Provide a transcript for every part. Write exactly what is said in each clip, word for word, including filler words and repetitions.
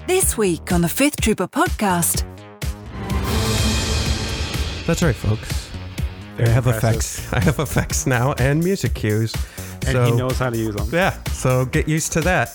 This week on the Fifth Trooper podcast. That's right, folks. Very I have impressive. effects. I have effects now and music cues. And so, he knows how to use them. Yeah, so get used to that.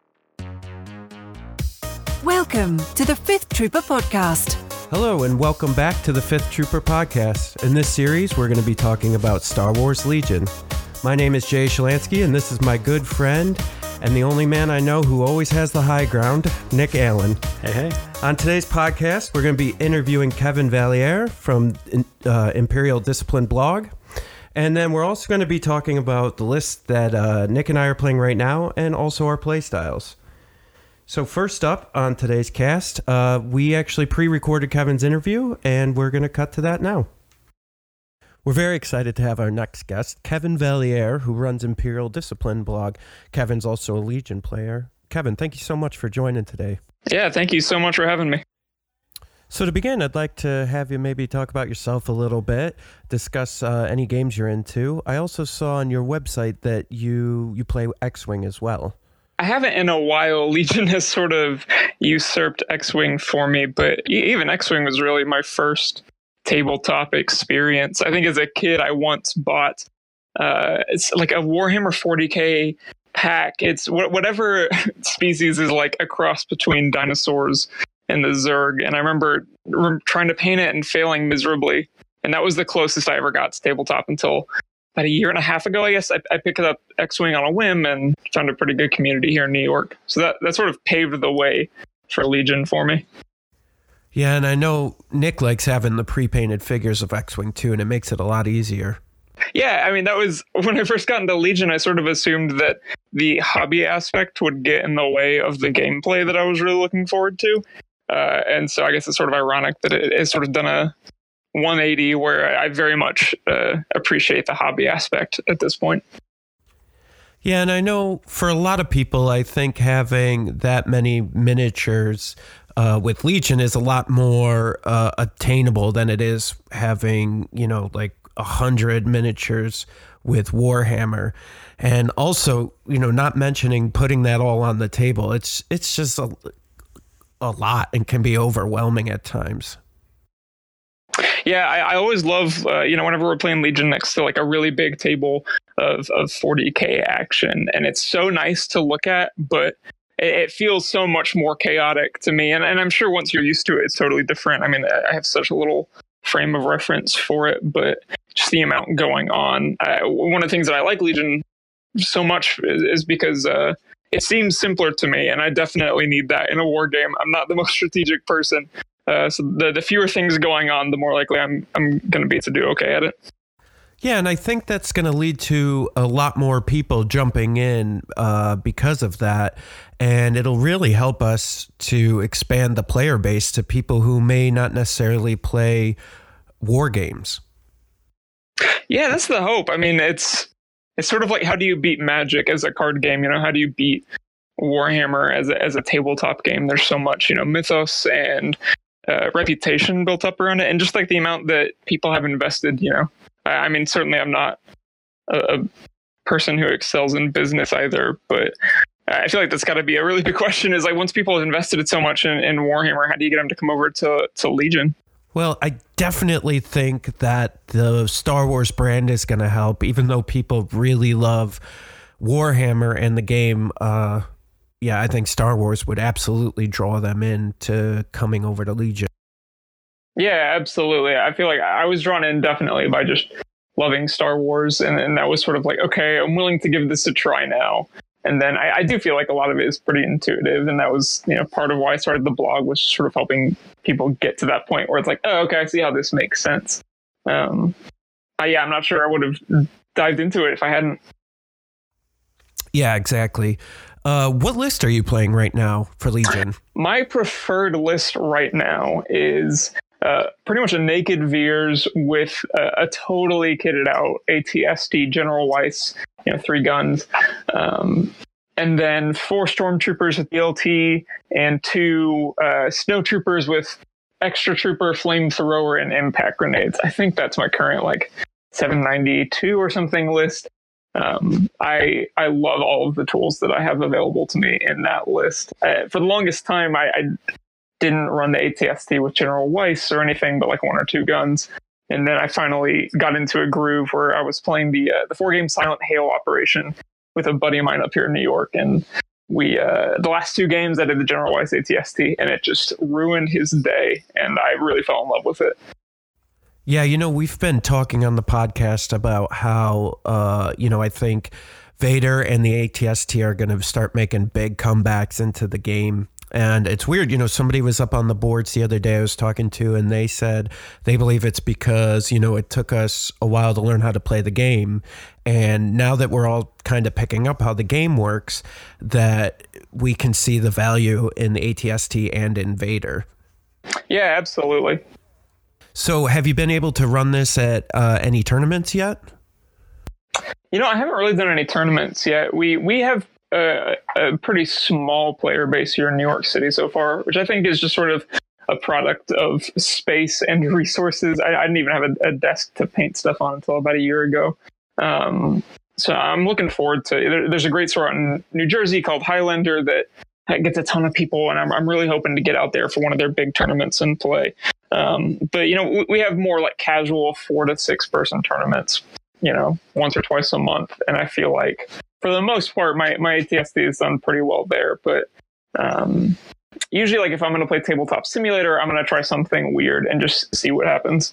Welcome to the Fifth Trooper podcast. Hello, and welcome back to the Fifth Trooper podcast. In this series, we're going to be talking about Star Wars Legion. My name is Jay Shalansky, and this is my good friend and the only man I know who always has the high ground, Nick Allen. Hey, hey. On today's podcast, we're going to be interviewing Kevin Valliere from uh, Imperial Discipline blog. And then we're also going to be talking about the list that uh, Nick and I are playing right now and also our play styles. So first up on today's cast, uh, we actually pre-recorded Kevin's interview, and we're going to cut to that now. We're very excited to have our next guest, Kevin Valliere, who runs Imperial Discipline blog. Kevin's also a Legion player. Kevin, thank you so much for joining today. Yeah, thank you so much for having me. So to begin, I'd like to have you maybe talk about yourself a little bit, discuss uh, any games you're into. I also saw on your website that you, you play X-Wing as well. I haven't in a while. Legion has sort of usurped X-Wing for me, but even X-Wing was really my first tabletop experience. I think as a kid, I once bought uh, it's like a Warhammer forty K pack. It's wh- whatever species is like a cross between dinosaurs and the Zerg. And I remember re- trying to paint it and failing miserably. And that was the closest I ever got to tabletop until about a year and a half ago, I guess. I, I picked up X-Wing on a whim and found a pretty good community here in New York. So that, that sort of paved the way for Legion for me. Yeah, and I know Nick likes having the pre-painted figures of X-Wing too, and it makes it a lot easier. Yeah, I mean, that was when I first got into Legion, I sort of assumed that the hobby aspect would get in the way of the gameplay that I was really looking forward to. Uh, and so I guess it's sort of ironic that it has sort of done a one eighty where I very much uh, appreciate the hobby aspect at this point. Yeah, and I know for a lot of people, I think having that many miniatures uh, with Legion is a lot more uh, attainable than it is having, you know, like a hundred miniatures with Warhammer. And also, you know, not mentioning putting that all on the table. It's it's just a, a lot and can be overwhelming at times. Yeah, I, I always love, uh, you know, whenever we're playing Legion next to like a really big table of, of forty K action. And it's so nice to look at, but it, it feels so much more chaotic to me. And, and I'm sure once you're used to it, it's totally different. I mean, I have such a little frame of reference for it, but just the amount going on. I, one of the things that I like Legion so much is, is because uh, it seems simpler to me. And I definitely need that in a war game. I'm not the most strategic person. Uh, so the, the fewer things going on, the more likely I'm I'm going to be to do okay at it. Yeah, and I think that's going to lead to a lot more people jumping in uh, because of that. And it'll really help us to expand the player base to people who may not necessarily play war games. Yeah, that's the hope. I mean, it's it's sort of like, how do you beat Magic as a card game? You know, how do you beat Warhammer as a, as a tabletop game? There's so much, you know, mythos and Uh, reputation built up around it, and just like the amount that people have invested, you know. I, I mean, certainly I'm not a, a person who excels in business either, but I feel like that's got to be a really big question, is like, once people have invested it so much in, in Warhammer, how do you get them to come over to, to Legion? Well, I definitely think that the Star Wars brand is going to help, even though people really love Warhammer and the game. Uh, Yeah, I think Star Wars would absolutely draw them in to coming over to Legion. Yeah, absolutely. I feel like I was drawn in definitely by just loving Star Wars. And, and that was sort of like, okay, I'm willing to give this a try now. And then I, I do feel like a lot of it is pretty intuitive. And that was, you know, part of why I started the blog, was sort of helping people get to that point where it's like, oh, okay, I see how this makes sense. Um, I, yeah, I'm not sure I would have dived into it if I hadn't. Yeah, exactly. Uh, what list are you playing right now for Legion? My preferred list right now is uh, pretty much a naked Veers with a, a totally kitted out A T S T General Weiss, you know, three guns, um, and then four Stormtroopers with D L T and two uh, Snowtroopers with Extra Trooper, Flamethrower, and Impact Grenades. I think that's my current like seven ninety-two or something list. Um, I I love all of the tools that I have available to me in that list. Uh, for the longest time, I, I didn't run the A T S T with General Weiss or anything but like one or two guns. And then I finally got into a groove where I was playing the uh, the four game Silent Hail operation with a buddy of mine up here in New York. And we uh, the last two games I did the General Weiss A T S T, and it just ruined his day. And I really fell in love with it. Yeah, you know, we've been talking on the podcast about how, uh, you know, I think Vader and the A T S T are going to start making big comebacks into the game. And it's weird, you know, somebody was up on the boards the other day I was talking to, and they said they believe it's because, you know, it took us a while to learn how to play the game. And now that we're all kind of picking up how the game works, that we can see the value in the A T S T and in Vader. Yeah, absolutely. So have you been able to run this at uh, any tournaments yet? You know, I haven't really done any tournaments yet. We we have a, a pretty small player base here in New York City so far, which I think is just sort of a product of space and resources. I, I didn't even have a, a desk to paint stuff on until about a year ago. Um, so I'm looking forward to there, there's a great store out in New Jersey called Highlander that gets a ton of people, and I'm, I'm really hoping to get out there for one of their big tournaments and play. Um, but, you know, we have more like casual four to six person tournaments, you know, once or twice a month. And I feel like for the most part, my, my A T S T has done pretty well there. But um, usually, like if I'm going to play Tabletop Simulator, I'm going to try something weird and just see what happens.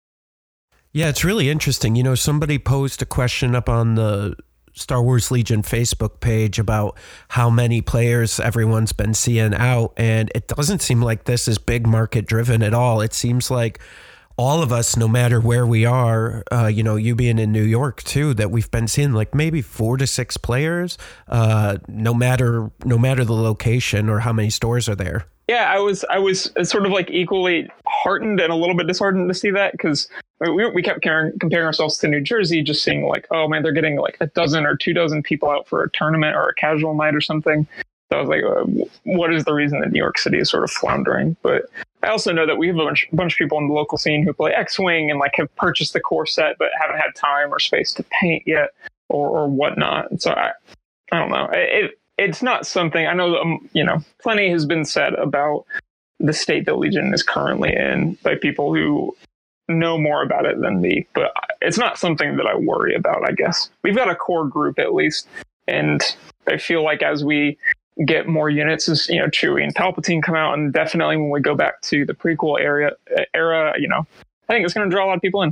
Yeah, it's really interesting. You know, somebody posed a question up on the Star Wars Legion Facebook page about how many players everyone's been seeing out, and it doesn't seem like this is big market driven at all. It seems like all of us, no matter where we are, uh, you know, you being in New York too, that we've been seeing like maybe four to six players, uh, no matter no matter the location or how many stores are there. Yeah, I was I was sort of like equally heartened and a little bit disheartened to see that, because we we kept comparing, comparing ourselves to New Jersey, just seeing like, oh man, they're getting like a dozen or two dozen people out for a tournament or a casual night or something. So I was like, uh, what is the reason that New York City is sort of floundering? But I also know that we have a bunch, bunch of people in the local scene who play X-Wing and like have purchased the core set but haven't had time or space to paint yet or, or whatnot. So I, I don't know. It, it's not something I know, um, you know, plenty has been said about the state that Legion is currently in by people who know more about it than me, but it's not something that I worry about, I guess. We've got a core group at least, and I feel like as we get more units, as you know, Chewie and Palpatine come out, and definitely when we go back to the prequel era, era, you know, I think it's going to draw a lot of people in.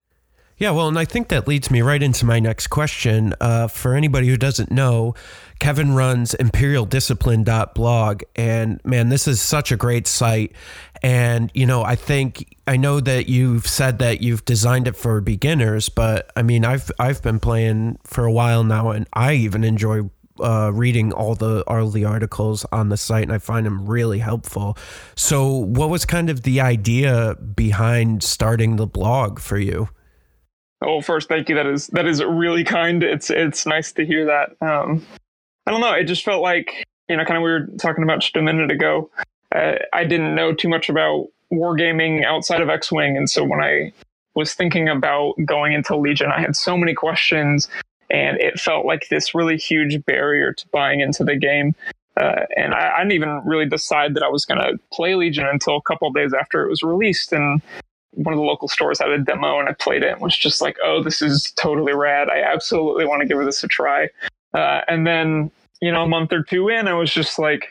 Yeah, well, and I think that leads me right into my next question. Uh, for anybody who doesn't know, Kevin runs imperial discipline dot blog, and man, this is such a great site. And, you know, I think, I know that you've said that you've designed it for beginners, but I mean, I've, I've been playing for a while now, and I even enjoy uh, reading all the, all the articles on the site, and I find them really helpful. So what was kind of the idea behind starting the blog for you? Oh, first, thank you. That is that is really kind. It's it's nice to hear that. Um, I don't know. It just felt like, you know, kind of we were talking about just a minute ago. Uh, I didn't know too much about wargaming outside of X-Wing, and so when I was thinking about going into Legion, I had so many questions, and it felt like this really huge barrier to buying into the game. Uh, and I, I didn't even really decide that I was going to play Legion until a couple of days after it was released, and one of the local stores had a demo, and I played it and was just like, oh, this is totally rad. I absolutely want to give this a try. Uh, and then, you know, a month or two in, I was just like,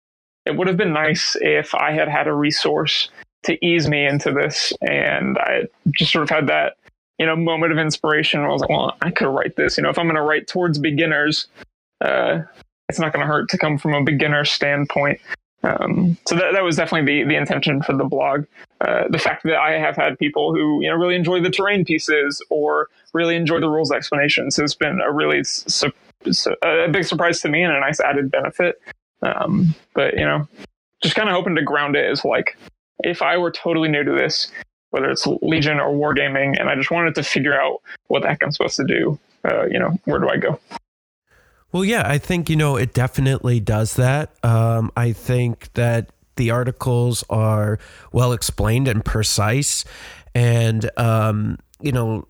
it would have been nice if I had had a resource to ease me into this. And I just sort of had that, you know, moment of inspiration. I was like, well, I could write this. You know, if I'm going to write towards beginners, uh, it's not going to hurt to come from a beginner standpoint. Um, so that, that was definitely the, the intention for the blog. Uh, the fact that I have had people who, you know, really enjoy the terrain pieces or really enjoy the rules explanations has been a really su- su- a big surprise to me and a nice added benefit. Um, but, you know, just kind of hoping to ground it as like, if I were totally new to this, whether it's Legion or Wargaming, and I just wanted to figure out what the heck I'm supposed to do, uh, you know, where do I go? Well, yeah, I think, you know, it definitely does that. Um, I think that the articles are well explained and precise. And, um, you know,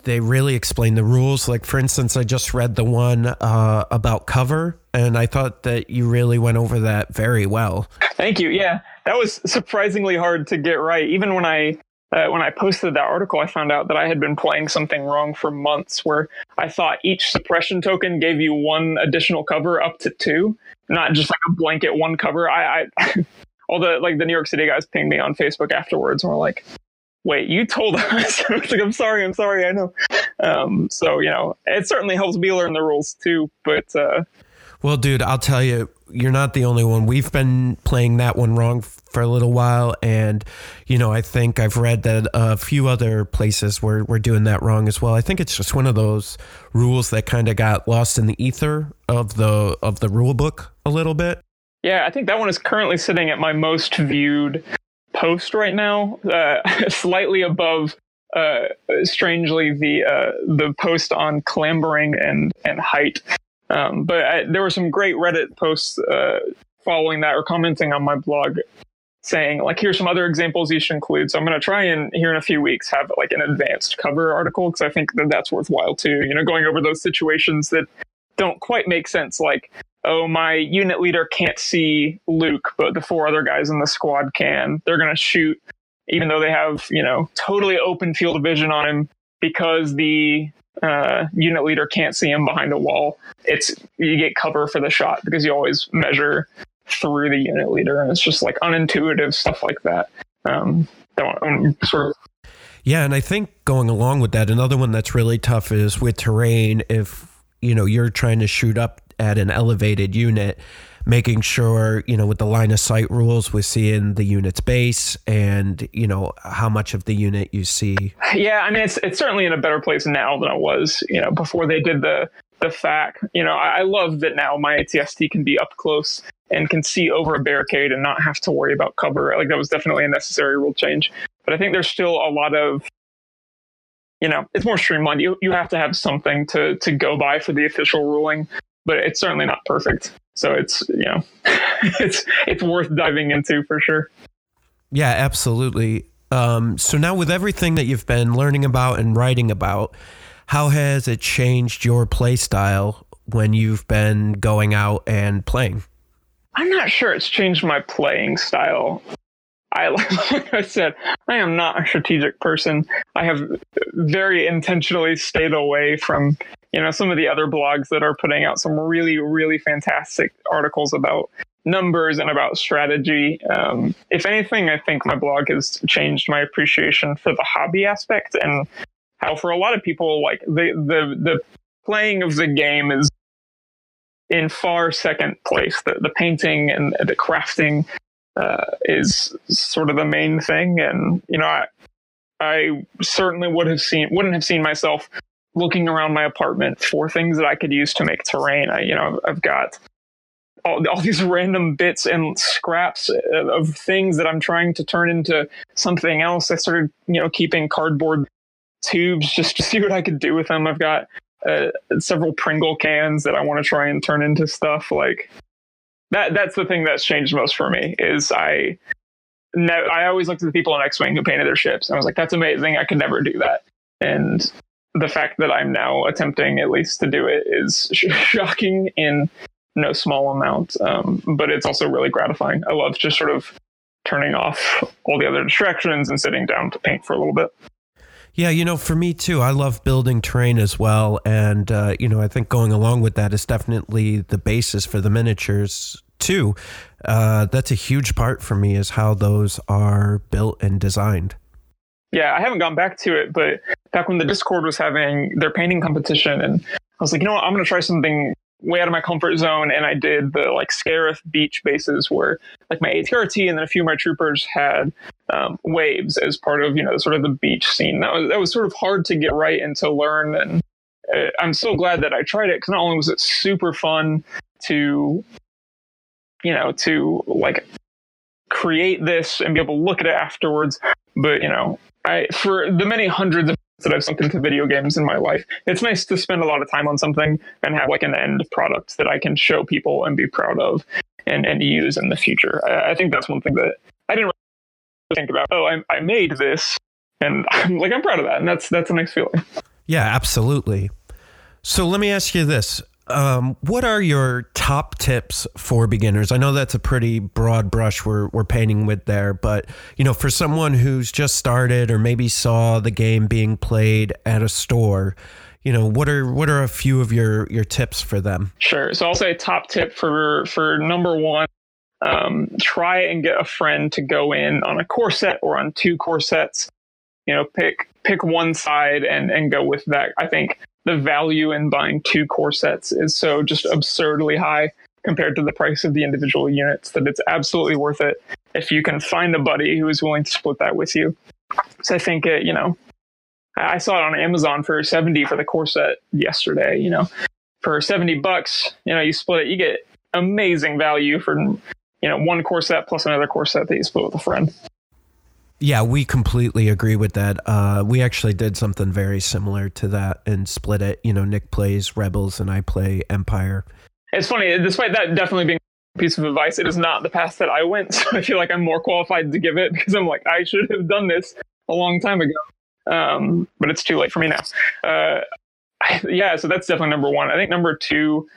they really explain the rules. Like, for instance, I just read the one uh, about cover, and I thought that you really went over that very well. Thank you. Yeah, that was surprisingly hard to get right. Even when I uh, when I posted that article, I found out that I had been playing something wrong for months, where I thought each suppression token gave you one additional cover up to two, not just like a blanket one cover. I, I all the like the New York City guys pinged me on Facebook afterwards and were like, wait, you told us. I was like, I'm sorry, I'm sorry, I know. Um, so, you know, it certainly helps me learn the rules too. But, uh, well, dude, I'll tell you, you're not the only one. We've been playing that one wrong for a little while. And, you know, I think I've read that a few other places were, were doing that wrong as well. I think it's just one of those rules that kind of got lost in the ether of the of the rule book a little bit. Yeah, I think that one is currently sitting at my most viewed post right now, uh, slightly above, uh, strangely, the uh, the post on clambering and, and height. Um, but I, there were some great Reddit posts uh, following that or commenting on my blog saying, like, here's some other examples you should include. So I'm going to try and here in a few weeks have like an advanced cover article, because I think that that's worthwhile too. You know, going over those situations that don't quite make sense, like, oh, my unit leader can't see Luke, but the four other guys in the squad can. They're going to shoot, even though they have, you know, totally open field of vision on him, because the uh, unit leader can't see him behind a wall. It's you get cover for the shot because you always measure through the unit leader, and it's just like unintuitive stuff like that. Um, don't um, sort of. Yeah, and I think going along with that, another one that's really tough is with terrain. If you know you're trying to shoot up at an elevated unit, making sure, you know, with the line of sight rules, we're seeing the unit's base and, you know, how much of the unit you see. Yeah, I mean, it's it's certainly in a better place now than it was, you know, before they did the the F A Q. You know, I, I love that now my A T S T can be up close and can see over a barricade and not have to worry about cover. Like, that was definitely a necessary rule change. But I think there's still a lot of, you know, it's more streamlined. You you have to have something to to go by for the official ruling. But it's certainly not perfect. So it's, you know, it's it's worth diving into for sure. Yeah, absolutely. Um, so now with everything that you've been learning about and writing about, how has it changed your play style when you've been going out and playing? I'm not sure it's changed my playing style. I, like I said, I am not a strategic person. I have very intentionally stayed away from, you know, some of the other blogs that are putting out some really, really fantastic articles about numbers and about strategy. Um, if anything, I think my blog has changed my appreciation for the hobby aspect, and how for a lot of people, like the the the playing of the game is in far second place. The the painting and the crafting uh, is sort of the main thing, and you know, I I certainly would have seen wouldn't have seen myself looking around my apartment for things that I could use to make terrain. I, you know, I've got all, all these random bits and scraps of things that I'm trying to turn into something else. I started, you know, keeping cardboard tubes just to see what I could do with them. I've got uh, several Pringle cans that I want to try and turn into stuff like that. That's the thing that's changed most for me is I, ne- I always looked at the people on X-Wing who painted their ships and I was like, that's amazing. I could never do that. And the fact that I'm now attempting at least to do it is sh- shocking in no small amount. Um, but it's also really gratifying. I love just sort of turning off all the other distractions and sitting down to paint for a little bit. Yeah, you know, for me too, I love building terrain as well. And, uh, you know, I think going along with that is definitely the basis for the miniatures too. Uh, that's a huge part for me is how those are built and designed. Yeah, I haven't gone back to it, but back when the Discord was having their painting competition, and I was like, you know what, I'm going to try something way out of my comfort zone. And I did the like Scarif beach bases where like my A T R T and then a few of my troopers had um, waves as part of, you know, sort of the beach scene. That was, that was sort of hard to get right and to learn. And uh, I'm so glad that I tried it, because not only was it super fun to, you know, to like create this and be able to look at it afterwards, but, you know, I, for the many hundreds of that I've sunk into video games in my life, it's nice to spend a lot of time on something and have like an end product that I can show people and be proud of and, and use in the future. I, I think that's one thing that I didn't really think about. Oh, I, I made this, and I'm like, I'm proud of that. And that's, that's a nice feeling. Yeah, absolutely. So let me ask you this. Um, what are your top tips for beginners? I know that's a pretty broad brush we're, we're painting with there, but, you know, for someone who's just started or maybe saw the game being played at a store, you know, what are what are a few of your, your tips for them? Sure. So I'll say top tip for, for number one, um, try and get a friend to go in on a core set or on two core sets. You know, pick pick one side and, and go with that. I think the value in buying two core sets is so just absurdly high compared to the price of the individual units that it's absolutely worth it if you can find a buddy who is willing to split that with you. So I think, it, you know, I saw it on Amazon for seventy for the core set yesterday. You know, for seventy bucks, you know, you split it, you get amazing value for, you know, one core set plus another core set that you split with a friend. Yeah, we completely agree with that. Uh, we actually did something very similar to that and split it. You know, Nick plays Rebels and I play Empire. It's funny, despite that definitely being a piece of advice, it is not the path that I went. So I feel like I'm more qualified to give it because I'm like, I should have done this a long time ago. Um, but it's too late for me now. Uh, I, yeah, so that's definitely number one. I think number two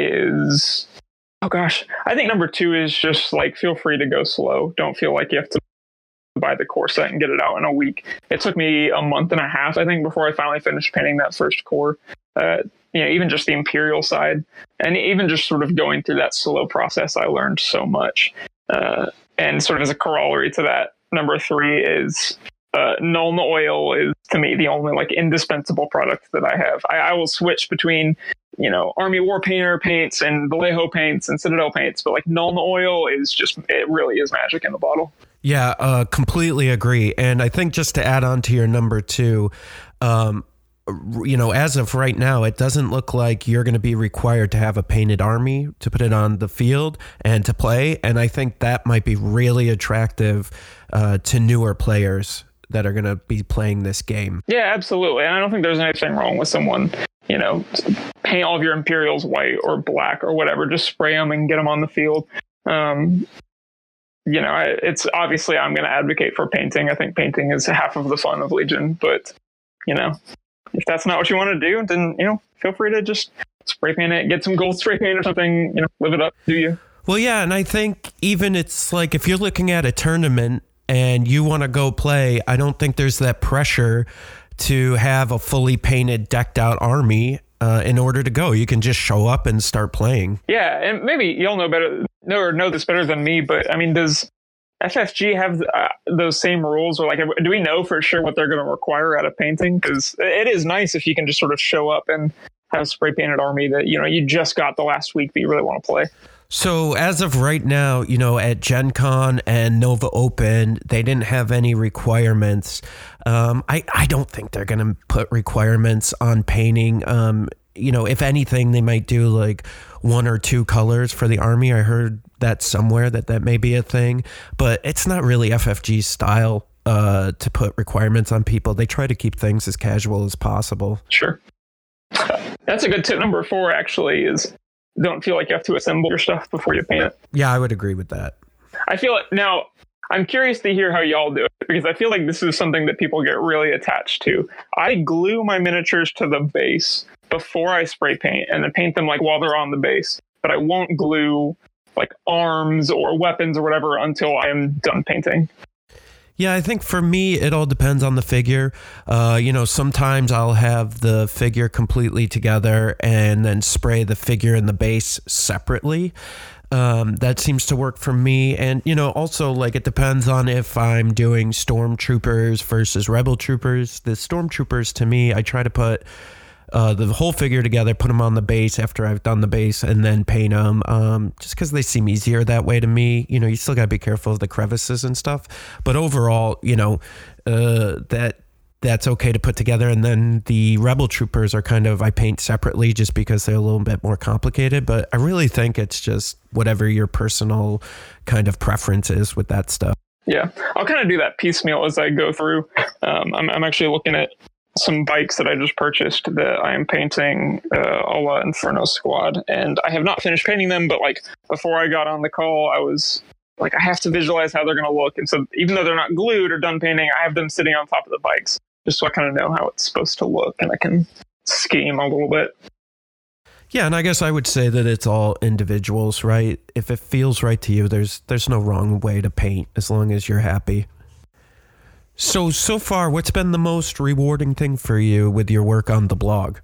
is, oh gosh, I think number two is just like, feel free to go slow. Don't feel like you have to buy the core set and get it out in a week. It took me a month and a half, I think, before I finally finished painting that first core. Uh, you know, even just the Imperial side, and even just sort of going through that slow process, I learned so much. Uh, and sort of as a corollary to that, number three is uh, Nuln Oil is to me the only like indispensable product that I have. I, I will switch between, you know, Army War Painter paints and Vallejo paints and Citadel paints, but like Nuln Oil is just, it really is magic in the bottle. Yeah, uh, completely agree. And I think just to add on to your number two, um, you know, as of right now, it doesn't look like you're going to be required to have a painted army to put it on the field and to play. And I think that might be really attractive uh, to newer players that are going to be playing this game. Yeah, absolutely. And I don't think there's anything wrong with someone, you know, paint all of your Imperials white or black or whatever, just spray them and get them on the field. Um, You know, I, it's obviously I'm going to advocate for painting. I think painting is half of the fun of Legion. But, you know, if that's not what you want to do, then, you know, feel free to just spray paint it, get some gold spray paint or something, you know, live it up, do you? Well, yeah. And I think even it's like if you're looking at a tournament and you want to go play, I don't think there's that pressure to have a fully painted, decked out army uh, in order to go. You can just show up and start playing. Yeah. And maybe y'all know better. know or know this better than me, but I mean, does F F G have uh, those same rules, or like, do we know for sure what they're going to require out of painting? Because it is nice if you can just sort of show up and have a spray painted army that, you know, you just got the last week, but you really want to play. So as of right now, you know, at Gen Con and Nova Open, they didn't have any requirements. Um, I, I don't think they're going to put requirements on painting. Um, you know, if anything, they might do like one or two colors for the army. I heard that somewhere that that may be a thing, but it's not really F F G's style uh, to put requirements on people. They try to keep things as casual as possible. Sure. That's a good tip. Number four, actually, is don't feel like you have to assemble your stuff before you paint it. Yeah, I would agree with that. I feel it now. I'm curious to hear how y'all do it, because I feel like this is something that people get really attached to. I glue my miniatures to the base before I spray paint, and then paint them like while they're on the base. But I won't glue like arms or weapons or whatever until I am done painting. Yeah, I think for me, it all depends on the figure. Uh, you know, sometimes I'll have the figure completely together and then spray the figure and the base separately. Um, that seems to work for me. And, you know, also, like, it depends on if I'm doing Stormtroopers versus Rebel Troopers. The Stormtroopers, to me, I try to put uh, the whole figure together, put them on the base after I've done the base, and then paint them, um, just because they seem easier that way to me. You know, you still got to be careful of the crevices and stuff. But overall, you know, uh, that that's okay to put together. And then the Rebel Troopers are kind of, I paint separately just because they're a little bit more complicated. But I really think it's just whatever your personal kind of preference is with that stuff. Yeah, I'll kind of do that piecemeal as I go through. Um, I'm, I'm actually looking at some bikes that I just purchased that I am painting uh, a la Inferno Squad, and I have not finished painting them, but like before I got on the call, I was like, I have to visualize how they're going to look. And so even though they're not glued or done painting, I have them sitting on top of the bikes. just so I kind of know how it's supposed to look and I can scheme a little bit. Yeah, and I guess I would say that it's all individuals, right? If it feels right to you, there's there's no wrong way to paint as long as you're happy. So, so far, what's been the most rewarding thing for you with your work on the blog?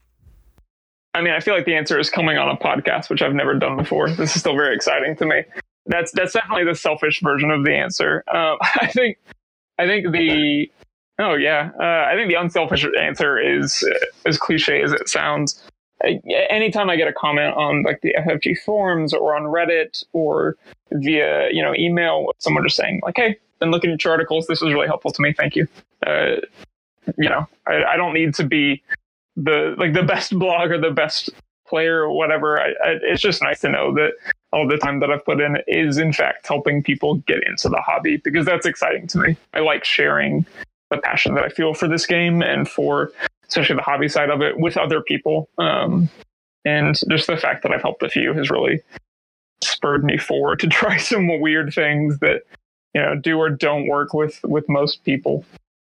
I mean, I feel like the answer is coming on a podcast, which I've never done before. This is still very exciting to me. That's that's definitely the selfish version of the answer. Um, I think I think the oh yeah, uh, I think the unselfish answer is uh, as cliche as it sounds. I, anytime I get a comment on like the F F G forums or on Reddit or via you know email, someone just saying like, "Hey, been looking at your articles. This is really helpful to me. Thank you." Uh, you know, I, I don't need to be the like the best blog or the best player or whatever. I, I, it's just nice to know that all the time that I've put in is in fact helping people get into the hobby, because that's exciting to me. I like sharing the passion that I feel for this game and for especially the hobby side of it with other people. Um, and just the fact that I've helped a few has really spurred me forward to try some weird things that, you know, do or don't work with, with most people.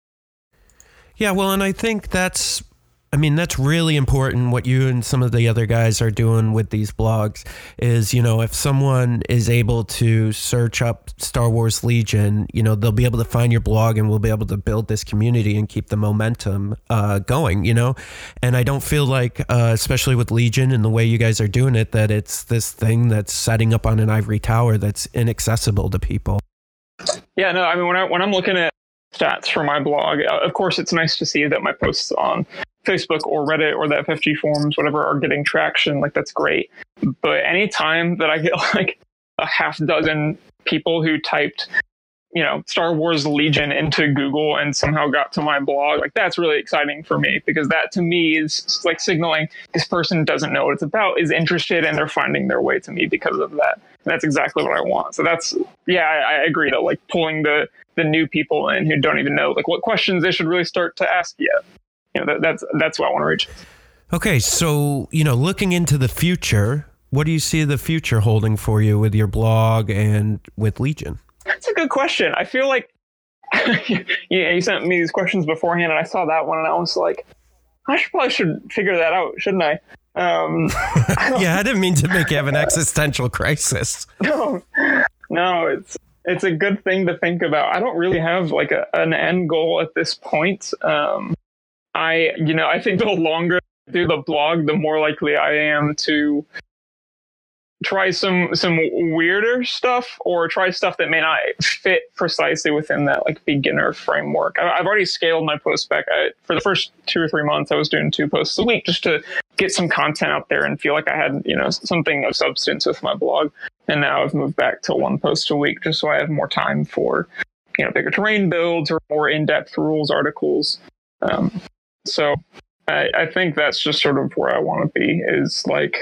Yeah, well, and I think that's, I mean, that's really important. What you and some of the other guys are doing with these blogs is, you know, if someone is able to search up Star Wars Legion, you know, they'll be able to find your blog and we'll be able to build this community and keep the momentum uh, going, you know. And I don't feel like, uh, especially with Legion and the way you guys are doing it, that it's this thing that's setting up on an ivory tower that's inaccessible to people. Yeah, no, I mean, when, I, when I'm looking at stats for my blog, of course, it's nice to see that my posts on Facebook or Reddit or the F F G forums, whatever, are getting traction. Like, that's great. But anytime that I get like a half dozen people who typed, you know, Star Wars Legion into Google and somehow got to my blog, like, that's really exciting for me, because that to me is like signaling this person doesn't know what it's about, is interested, and they're finding their way to me because of that. And that's exactly what I want. So that's, yeah, I, I agree that like pulling the, the new people in who don't even know like what questions they should really start to ask yet. You know, that, that's that's what I want to reach. Okay, so, you know, looking into the future, what do you see the future holding for you with your blog and with Legion? That's a good question. I feel like yeah, you sent me these questions beforehand, and I saw that one, and I was like, I should probably should figure that out, shouldn't I? Um, I yeah, I didn't mean to make you have an existential crisis. No, no, it's it's a good thing to think about. I don't really have like a, an end goal at this point. Um, I, you know, I think the longer I do the blog, the more likely I am to try some some weirder stuff, or try stuff that may not fit precisely within that like beginner framework. I've already scaled my post back. I, for the first two or three months, I was doing two posts a week just to get some content out there and feel like I had, you know, something of substance with my blog. And now I've moved back to one post a week just so I have more time for, you know, bigger terrain builds or more in-depth rules articles. Um, so I, I think that's just sort of where I want to be, is like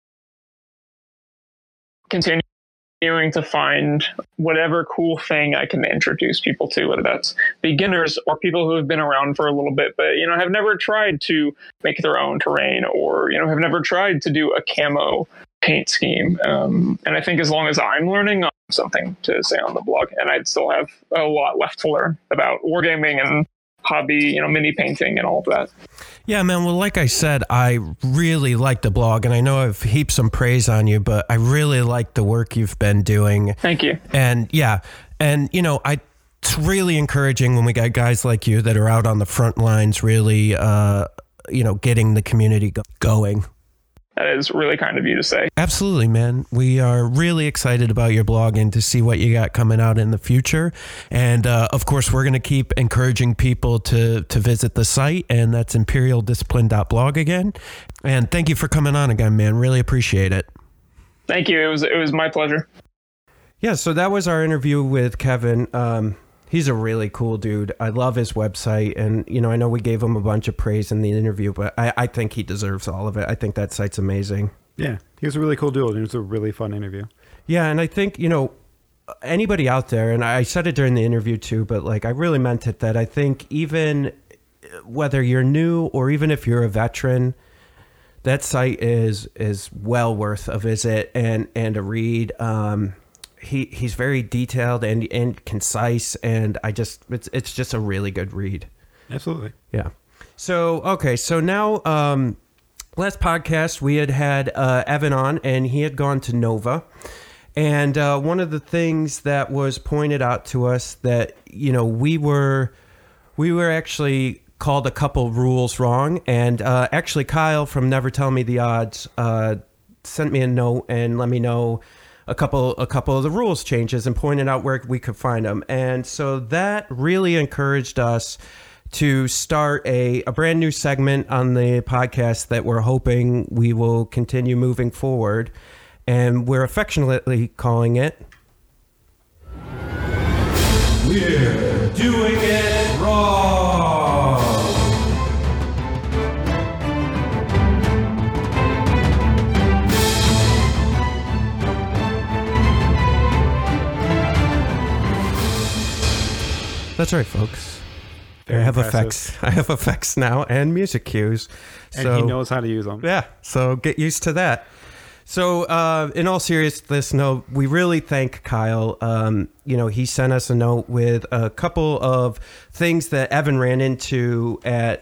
continuing to find whatever cool thing I can introduce people to, whether that's beginners or people who have been around for a little bit, but, you know, have never tried to make their own terrain, or, you know, have never tried to do a camo paint scheme. Um, and I think as long as I'm learning, I'll have something to say on the blog, and I'd still have a lot left to learn about wargaming and hobby, you know, mini painting and all of that. Yeah, man. Well, like I said, I really like the blog, and I know I've heaped some praise on you, but I really like the work you've been doing. Thank you. And yeah, and you know, I, it's really encouraging when we got guys like you that are out on the front lines, really, uh, you know, getting the community go- going. That is really kind of you to say. Absolutely, man. We are really excited about your blog and to see what you got coming out in the future. And uh, of course, we're going to keep encouraging people to to visit the site, and that's imperial discipline dot blog again. And thank you for coming on again, man. Really appreciate it. Thank you. It was it was my pleasure. Yeah, so that was our interview with Kevin. Um, he's a really cool dude. I love his website, and you know, I know we gave him a bunch of praise in the interview, but I, I think he deserves all of it. I think that site's amazing. Yeah, he was a really cool dude. It was a really fun interview. Yeah, and I think, you know, anybody out there, and I said it during the interview too, but like I really meant it, that I think even whether you're new or even if you're a veteran, that site is is well worth a visit and and a read. Um, he he's very detailed and and concise, and I just it's it's just a really good read. Absolutely. Yeah. So, okay. So now, um, last podcast we had had uh, Evan on, and he had gone to Nova. And uh, one of the things that was pointed out to us that, you know, we were, we were actually called a couple rules wrong. And uh, actually Kyle from Never Tell Me the Odds uh, sent me a note and let me know a couple a couple of the rules changes and pointed out where we could find them. And so that really encouraged us to start a, a brand new segment on the podcast that we're hoping we will continue moving forward. And we're affectionately calling it We're Doing It Wrong. That's right, folks. Very I have impressive. effects. I have effects now and music cues. And So he knows how to use them. yeah, so get used to that. So, uh, in all seriousness, no, we really thank Kyle. Um, you know, he sent us a note with a couple of things that Evan ran into at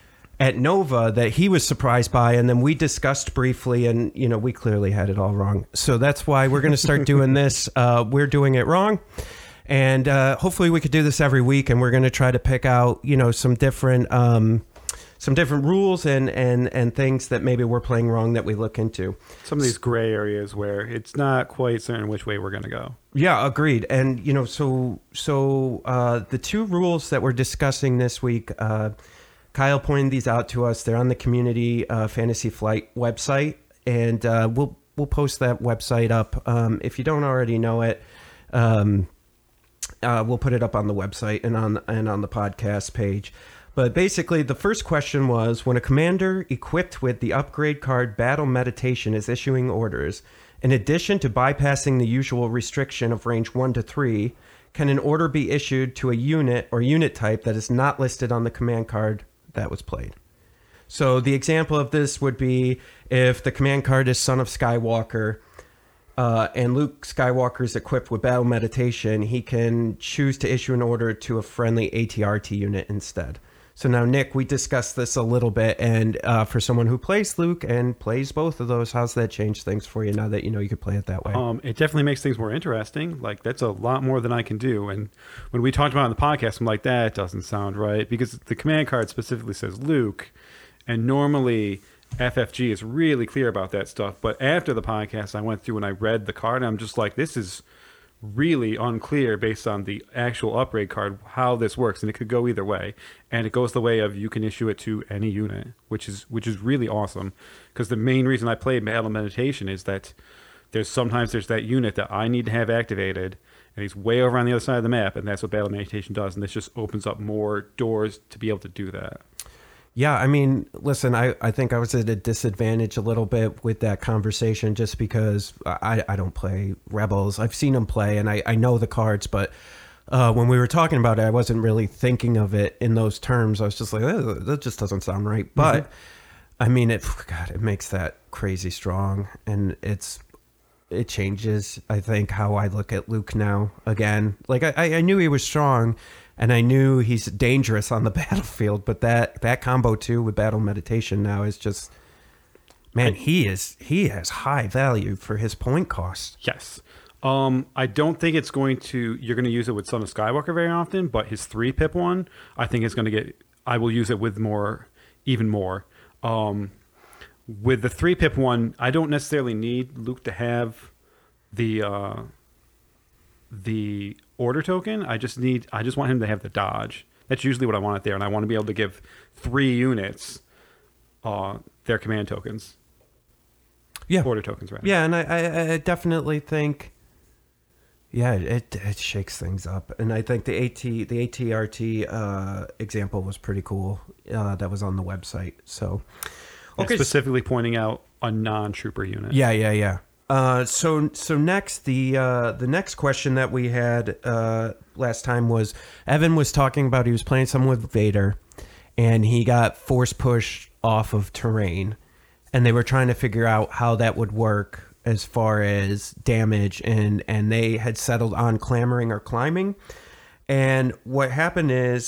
at Nova that he was surprised by, and then we discussed briefly, and you know, we clearly had it all wrong. So that's why we're going to start doing this. Uh, we're doing it wrong. And uh, hopefully we could do this every week, and we're going to try to pick out, you know, some different um, some different rules and, and, and things that maybe we're playing wrong that we look into. Some of these gray areas where it's not quite certain which way we're going to go. Yeah, agreed. And, you know, so so uh, the two rules that we're discussing this week, uh, Kyle pointed these out to us. They're on the Community uh, Fantasy Flight website, and uh, we'll we'll post that website up. Um, if you don't already know it, um, Uh, we'll put it up on the website and on and on the podcast page. But basically, the first question was, when a commander equipped with the upgrade card Battle Meditation is issuing orders, in addition to bypassing the usual restriction of range one to three, can an order be issued to a unit or unit type that is not listed on the command card that was played? So the example of this would be if the command card is Son of Skywalker, Uh, and Luke Skywalker is equipped with Battle Meditation, he can choose to issue an order to a friendly A T R T unit instead. So now, Nick, we discussed this a little bit, and uh, for someone who plays Luke and plays both of those, how's that change things for you now that you know you could play it that way? Um, it definitely makes things more interesting. Like, that's a lot more than I can do. And when we talked about it on the podcast, I'm like, that doesn't sound right, because the command card specifically says Luke, and normally F F G is really clear about that stuff. But after the podcast, I went through and I read the card, and I'm just like, this is really unclear based on the actual upgrade card how this works, and it could go either way. And it goes the way of you can issue it to any unit, which is which is really awesome, because the main reason I play Battle Meditation is that there's sometimes there's that unit that I need to have activated, and he's way over on the other side of the map, and that's what Battle Meditation does, and this just opens up more doors to be able to do that. Yeah, I mean, listen, I, I think I was at a disadvantage a little bit with that conversation just because I, I don't play Rebels. I've seen them play, and I, I know the cards, but uh, when we were talking about it, I wasn't really thinking of it in those terms. I was just like, eh, that just doesn't sound right. But, mm-hmm. I mean, it God, it makes that crazy strong, and it's it changes, I think, how I look at Luke now again. Like, I, I knew he was strong, and I knew he's dangerous on the battlefield, but that, that combo too with Battle Meditation now is just, man, he is he has high value for his point cost. Yes. Um, I don't think it's going to, you're going to use it with Son of Skywalker very often, but his three pip one, I think is going to get, I will use it with more, even more. Um, with the three pip one, I don't necessarily need Luke to have the, uh, the order token. I just need, I just want him to have the dodge. That's usually what I want it there. And I want to be able to give three units, uh, their command tokens. Yeah. Order tokens, right? Yeah. And I, I, I definitely think, yeah, it, it shakes things up. And I think the AT, the A T R T, uh, example was pretty cool. Uh, that was on the website. So, okay. And specifically pointing out a non-trooper unit. Yeah. Yeah. Yeah. Uh, so so next the uh, the next question that we had uh, last time was Evan was talking about he was playing someone with Vader, and he got force pushed off of terrain, and they were trying to figure out how that would work as far as damage, and and they had settled on clamoring or climbing, and what happened is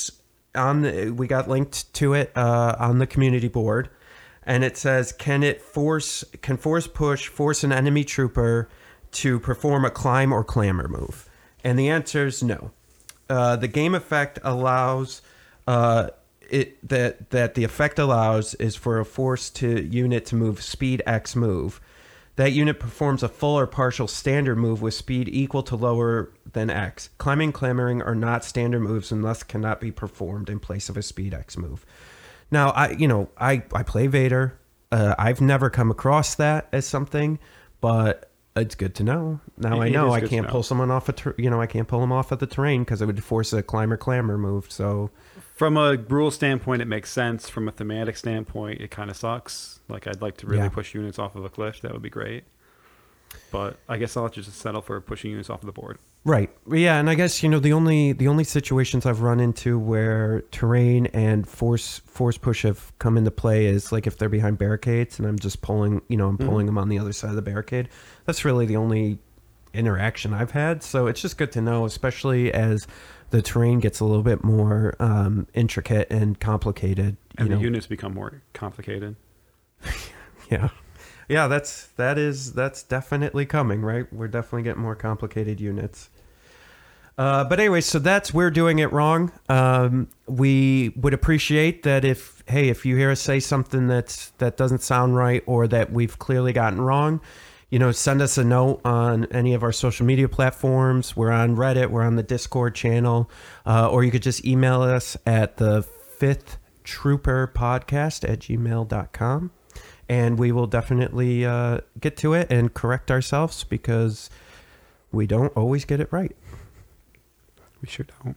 on the, we got linked to it uh, on the community board, and it says, can it force can force push force an enemy trooper to perform a climb or clamber move? And the answer is no. Uh, the game effect allows uh, it that that the effect allows is for a force to unit to move speed X move. That unit performs a full or partial standard move with speed equal to lower than X. Climbing and clambering are not standard moves and thus cannot be performed in place of a speed X move. Now, I you know I, I play Vader. Uh, I've never come across that as something, but it's good to know. Now It- I it know is I good to can't know. pull someone off a ter- you know I can't pull them off of the terrain because it would force a climber clamber move. So From a rule standpoint, it makes sense. From a thematic standpoint, it kind of sucks. Like, I'd like to really Yeah. push units off of a cliff. That would be great. But I guess I'll just settle for pushing units off of the board. right, yeah, and I guess you know the only the only situations I've run into where terrain and force force push have come into play is like if they're behind barricades and I'm just pulling you know I'm pulling them on the other side of the barricade. That's really the only interaction I've had. So it's just good to know, especially as the terrain gets a little bit more um, intricate and complicated. And you the know. units become more complicated. Yeah. Yeah, that's that is that's definitely coming, right? We're definitely getting more complicated units. Uh, but anyway, so that's we're doing it wrong. Um, we would appreciate that if hey, if you hear us say something that's that doesn't sound right or that we've clearly gotten wrong, you know, send us a note on any of our social media platforms. We're on Reddit, we're on the Discord channel, uh, or you could just email us at the fifth trooper podcast at gmail dot com. And we will definitely uh, get to it and correct ourselves because we don't always get it right. We sure don't.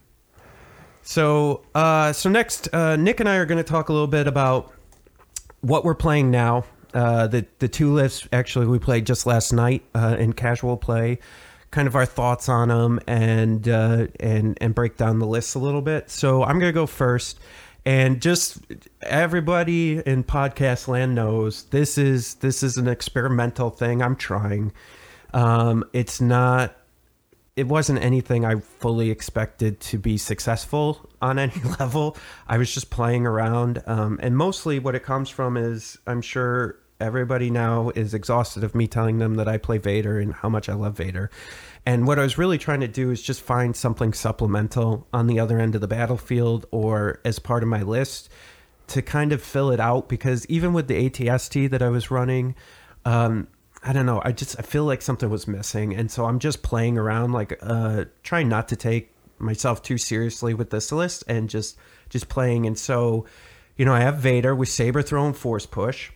So, uh, so next, uh, Nick and I are going to talk a little bit about what we're playing now. Uh, the the two lists actually we played just last night uh, in casual play, kind of our thoughts on them and uh, and and break down the lists a little bit. So I'm going to go first. And just everybody in podcast land knows this is this is an experimental thing. I'm trying. Um, it's not. It wasn't anything I fully expected to be successful on any level. I was just playing around, um, and mostly what it comes from is I'm sure everybody now is exhausted of me telling them that I play Vader and how much I love Vader. And what I was really trying to do is just find something supplemental on the other end of the battlefield or as part of my list to kind of fill it out, because even with the A T S T that I was running, um, I don't know, I just I feel like something was missing. And so I'm just playing around, like uh, trying not to take myself too seriously with this list and just just playing. And so, you know, I have Vader with Saber Throw and Force Push.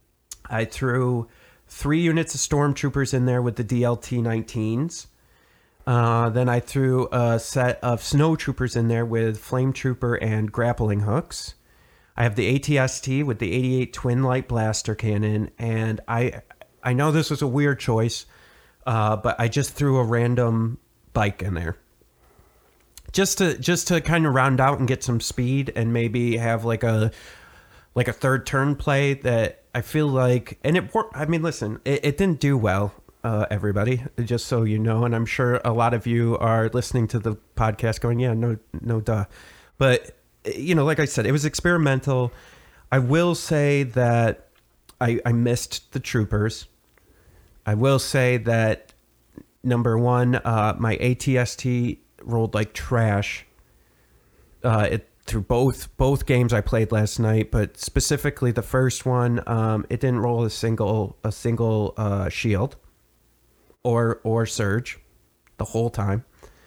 I threw three units of Stormtroopers in there with the D L T nineteens. Uh, then I threw a set of Snow Troopers in there with Flame Trooper and grappling hooks. I have the A T S T with the eighty-eight Twin Light Blaster Cannon, and I I know this was a weird choice, uh, but I just threw a random bike in there. Just to just to kind of round out and get some speed and maybe have like a like a third turn play that I feel like, and it worked. I mean, listen, it, it didn't do well. Uh, everybody, just so you know, and I'm sure a lot of you are listening to the podcast going, yeah, no, no, duh. But, you know, like I said, it was experimental. I will say that I, I missed the troopers. I will say that, number one, uh, my A T S T rolled like trash uh, it, through both both games I played last night, but specifically the first one, um, it didn't roll a single a single uh, shield. Or or surge, the whole time,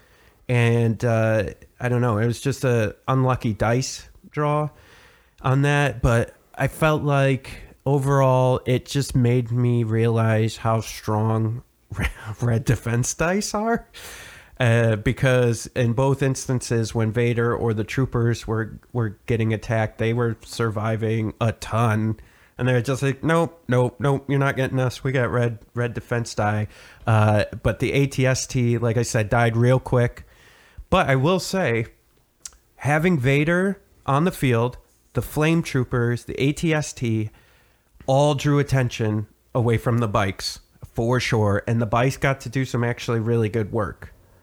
and uh, I don't know. It was just a unlucky dice draw on that, but I felt like overall it just made me realize how strong red defense dice are. Uh, because in both instances, when Vader or the troopers were were getting attacked, they were surviving a ton. And they're just like, nope, nope, nope, you're not getting us. We got red red defense die. Uh, but the A T S T, like I said, died real quick. But I will say, having Vader on the field, the Flame Troopers, the A T S T, all drew attention away from the bikes, for sure. And the bikes got to do some actually really good work.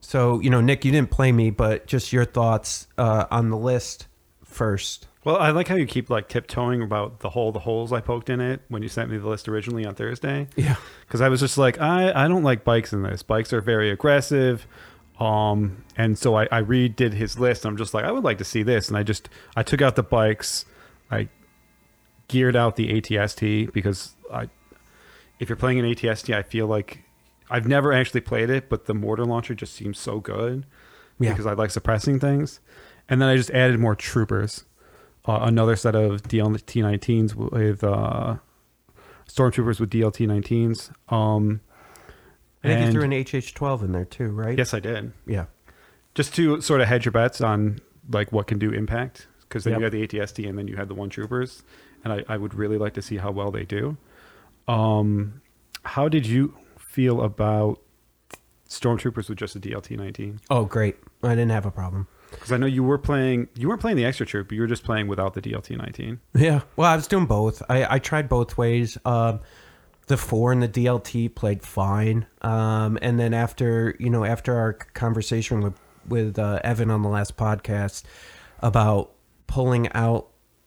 So, you know, Nick, you didn't play me, but just your thoughts uh, on the list first. Well, I like how you keep like tiptoeing about the hole, the holes I poked in it when you sent me the list originally on Thursday. Yeah. Because I was just like, I, I don't like bikes in this. Bikes are very aggressive. Um, and so I, I redid his list. And I'm just like, I would like to see this. And I just, I took out the bikes. I geared out the A T S T because I, if you're playing an A T S T, I feel like I've never actually played it, but the mortar launcher just seems so good Yeah. because I like suppressing things. And then I just added more troopers. Uh, another set of D L T nineteens with uh, stormtroopers with D L T nineteens. Um, I think you and- threw an H H twelve in there too, right? Yes, I did. Yeah. Just to sort of hedge your bets on like what can do impact, because then Yep. you had the A T S T and then you had the one troopers, and I, I would really like to see how well they do. Um, how did you feel about stormtroopers with just a D L T nineteen? Oh, great. I didn't have a problem. Because I know you were playing, you weren't playing the extra troop, but you were just playing without the D L T nineteen. Yeah. Well, I was doing both. I, I tried both ways. Um, the four and the D L T played fine. Um, and then after, you know, after our conversation with, with uh, Evan on the last podcast about pulling out,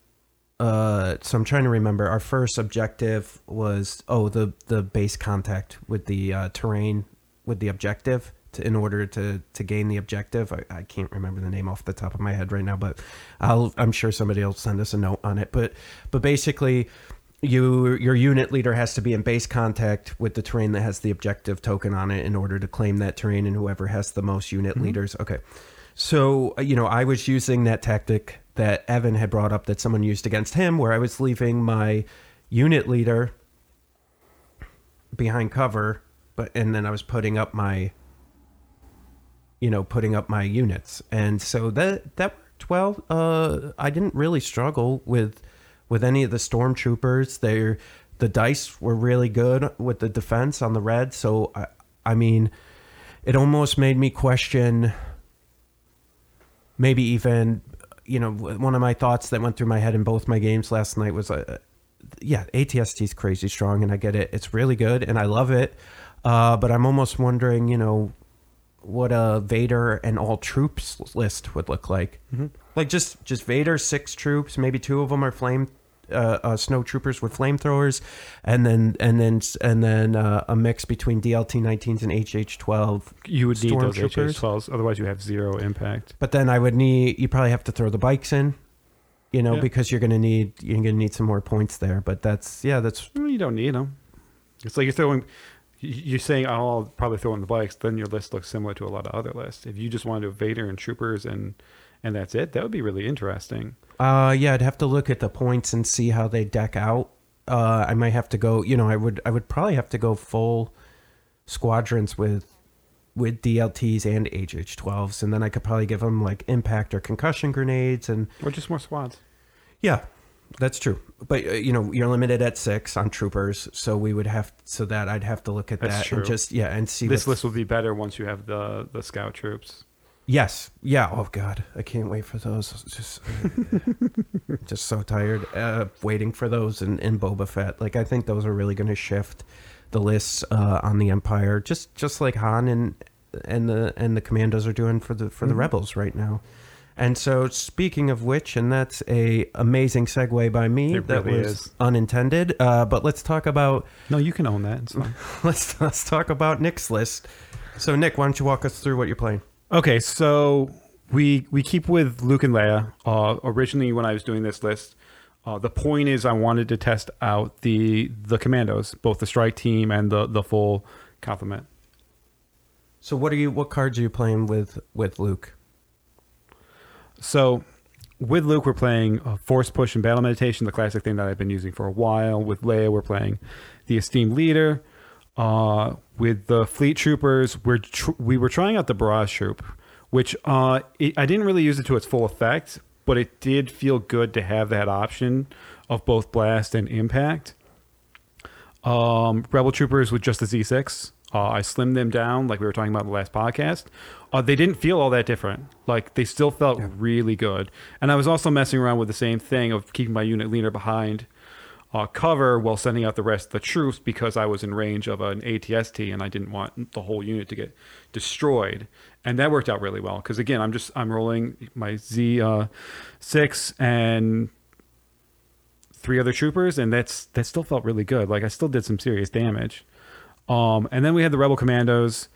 uh, so I'm trying to remember, our first objective was, oh, the, the base contact with the uh, terrain, with the objective. To, in order to, to gain the objective. I, I can't remember the name off the top of my head right now, but I'll, I'm sure somebody will send us a note on it. But but basically, you your unit leader has to be in base contact with the terrain that has the objective token on it in order to claim that terrain, and whoever has the most unit mm-hmm. leaders. Okay. So, you know, I was using that tactic that Evan had brought up that someone used against him, where I was leaving my unit leader behind cover, but and then I was putting up my you know, putting up my units. And so that that worked well. Uh, I didn't really struggle with with any of the stormtroopers. They're, the dice were really good with the defense on the red. So, I, I mean, it almost made me question maybe even, you know, one of my thoughts that went through my head in both my games last night was, uh, yeah, A T S T is crazy strong, and I get it. It's really good, and I love it. Uh, but I'm almost wondering, you know, what a Vader and all troops list would look like. Mm-hmm. Like just just Vader, six troops, maybe two of them are flame uh, uh, snow troopers with flamethrowers, and then and then and then uh, a mix between D L T nineteens and H H twelve. You would need those H stormtroopers. H twelves, otherwise you have zero impact. But then I would need, you probably have to throw the bikes in, you know, Yeah. because you're gonna need you're gonna need some more points there. But that's yeah, that's Well, you don't need them. It's like you're throwing. You're saying, oh, I'll probably throw in the bikes. Then your list looks similar to a lot of other lists. If you just want to do Vader and troopers and and that's it, that would be really interesting. Uh, yeah, I'd have to look at the points and see how they deck out. Uh, I might have to go. You know, I would. I would probably have to go full squadrons with with D L Ts and H H twelves, and then I could probably give them like impact or concussion grenades, and Or just more squads. yeah, that's true. But uh, you know, you're limited at six on troopers, so we would have so that I'd have to look at That's that true. and just yeah, and see This what's- list will be better once you have the the scout troops. Yes. Yeah. Oh God, I can't wait for those. It's just, just so tired uh, waiting for those in, in Boba Fett. Like I think those are really going to shift the lists uh, on the Empire, just just like Han and and the and the Commandos are doing for the for the Mhm. Rebels right now. And so, speaking of which, and that's a amazing segue by me. It that really was is. unintended. Uh, but let's talk about No, you can own that. It's fine. let's let's talk about Nick's list. So, Nick, why don't you walk us through what you're playing? Okay, so we we keep with Luke and Leia. Uh, originally, when I was doing this list, uh, the point is I wanted to test out the the commandos, both the strike team and the the full complement. So, what are you? What cards are you playing with with Luke? So with Luke, we're playing uh, Force Push and Battle Meditation, the classic thing that I've been using for a while. With Leia, we're playing the Esteemed Leader. Uh, with the Fleet Troopers, we're tr- we were trying out the Barrage Troop, which uh, it, I didn't really use it to its full effect, but it did feel good to have that option of both Blast and Impact. Um, Rebel Troopers with just the Z six. Uh, I slimmed them down like we were talking about in the last podcast. Uh, they didn't feel all that different. Like they still felt yeah. really good. And I was also messing around with the same thing of keeping my unit leader behind uh, cover while sending out the rest of the troops because I was in range of an A T S T and I didn't want the whole unit to get destroyed. And that worked out really well because, again, I'm just I'm rolling my Z six and three other troopers, and that's that still felt really good. Like I still did some serious damage. Um, and then we had the Rebel Commandos.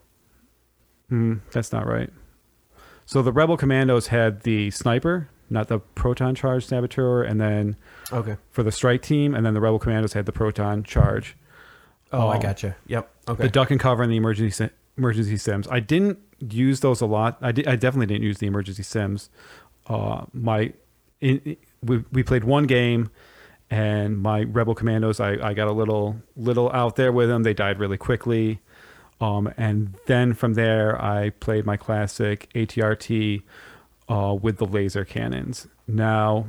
Hmm, that's not right. So the Rebel Commandos had the sniper, not the proton charge saboteur, and then Okay. for the strike team, and then the Rebel Commandos had the proton charge. Oh, I Um, gotcha. Yep. Okay. The duck and cover and the emergency si- emergency sims. I didn't use those a lot. I, did, I definitely didn't use the emergency sims. Uh, my in, we we played one game, and my Rebel Commandos, I, I got a little little out there with them. They died really quickly, um, and then from there I played my classic A T R T uh, with the laser cannons. Now,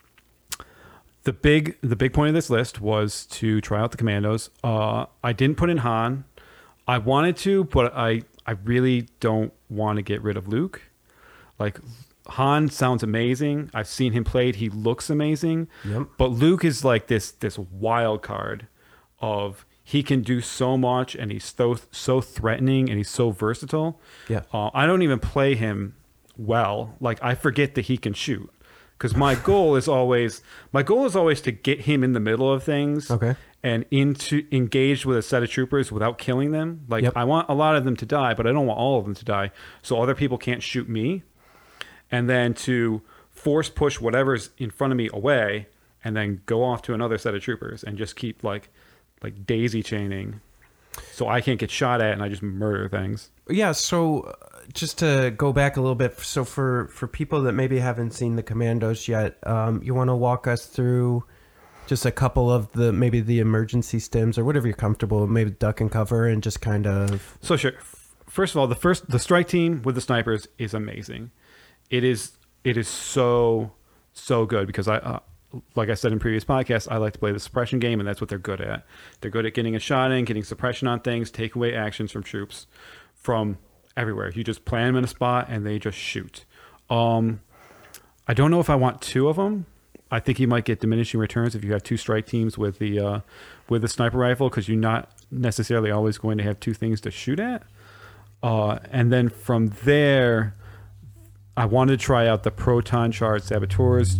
the big the big point of this list was to try out the Commandos. Uh, I didn't put in Han. I wanted to, but I I really don't want to get rid of Luke. Like, Han sounds amazing. I've seen him played. He looks amazing. Yep. But Luke is like this this wild card of he can do so much, and he's so so threatening, and he's so versatile. Yeah. Uh, I don't even play him well. Like, I forget that he can shoot because my goal is always my goal is always to get him in the middle of things. Okay. And into engaged with a set of troopers without killing them. Like, Yep. I want a lot of them to die, but I don't want all of them to die, so other people can't shoot me. And then to force push whatever's in front of me away, and then go off to another set of troopers and just keep like like daisy chaining, so I can't get shot at and I just murder things. Yeah, so uh, just to go back a little bit, so for, for people that maybe haven't seen the Commandos yet, um, you want to walk us through just a couple of the, maybe the emergency stims or whatever you're comfortable with, maybe duck and cover and just kind of... So sure. First of all, the first the strike team with the snipers is amazing. It is it is so so good because I uh, like I said in previous podcasts, I like to play the suppression game, and that's what they're good at. They're good at getting a shot in, getting suppression on things, take away actions from troops from everywhere. You just plant them in a spot and they just shoot. Um, I don't know if I want two of them. I think you might get diminishing returns if you have two strike teams with the uh, with the sniper rifle, because you're not necessarily always going to have two things to shoot at. Uh, and then from there, I wanted to try out the proton charge saboteurs.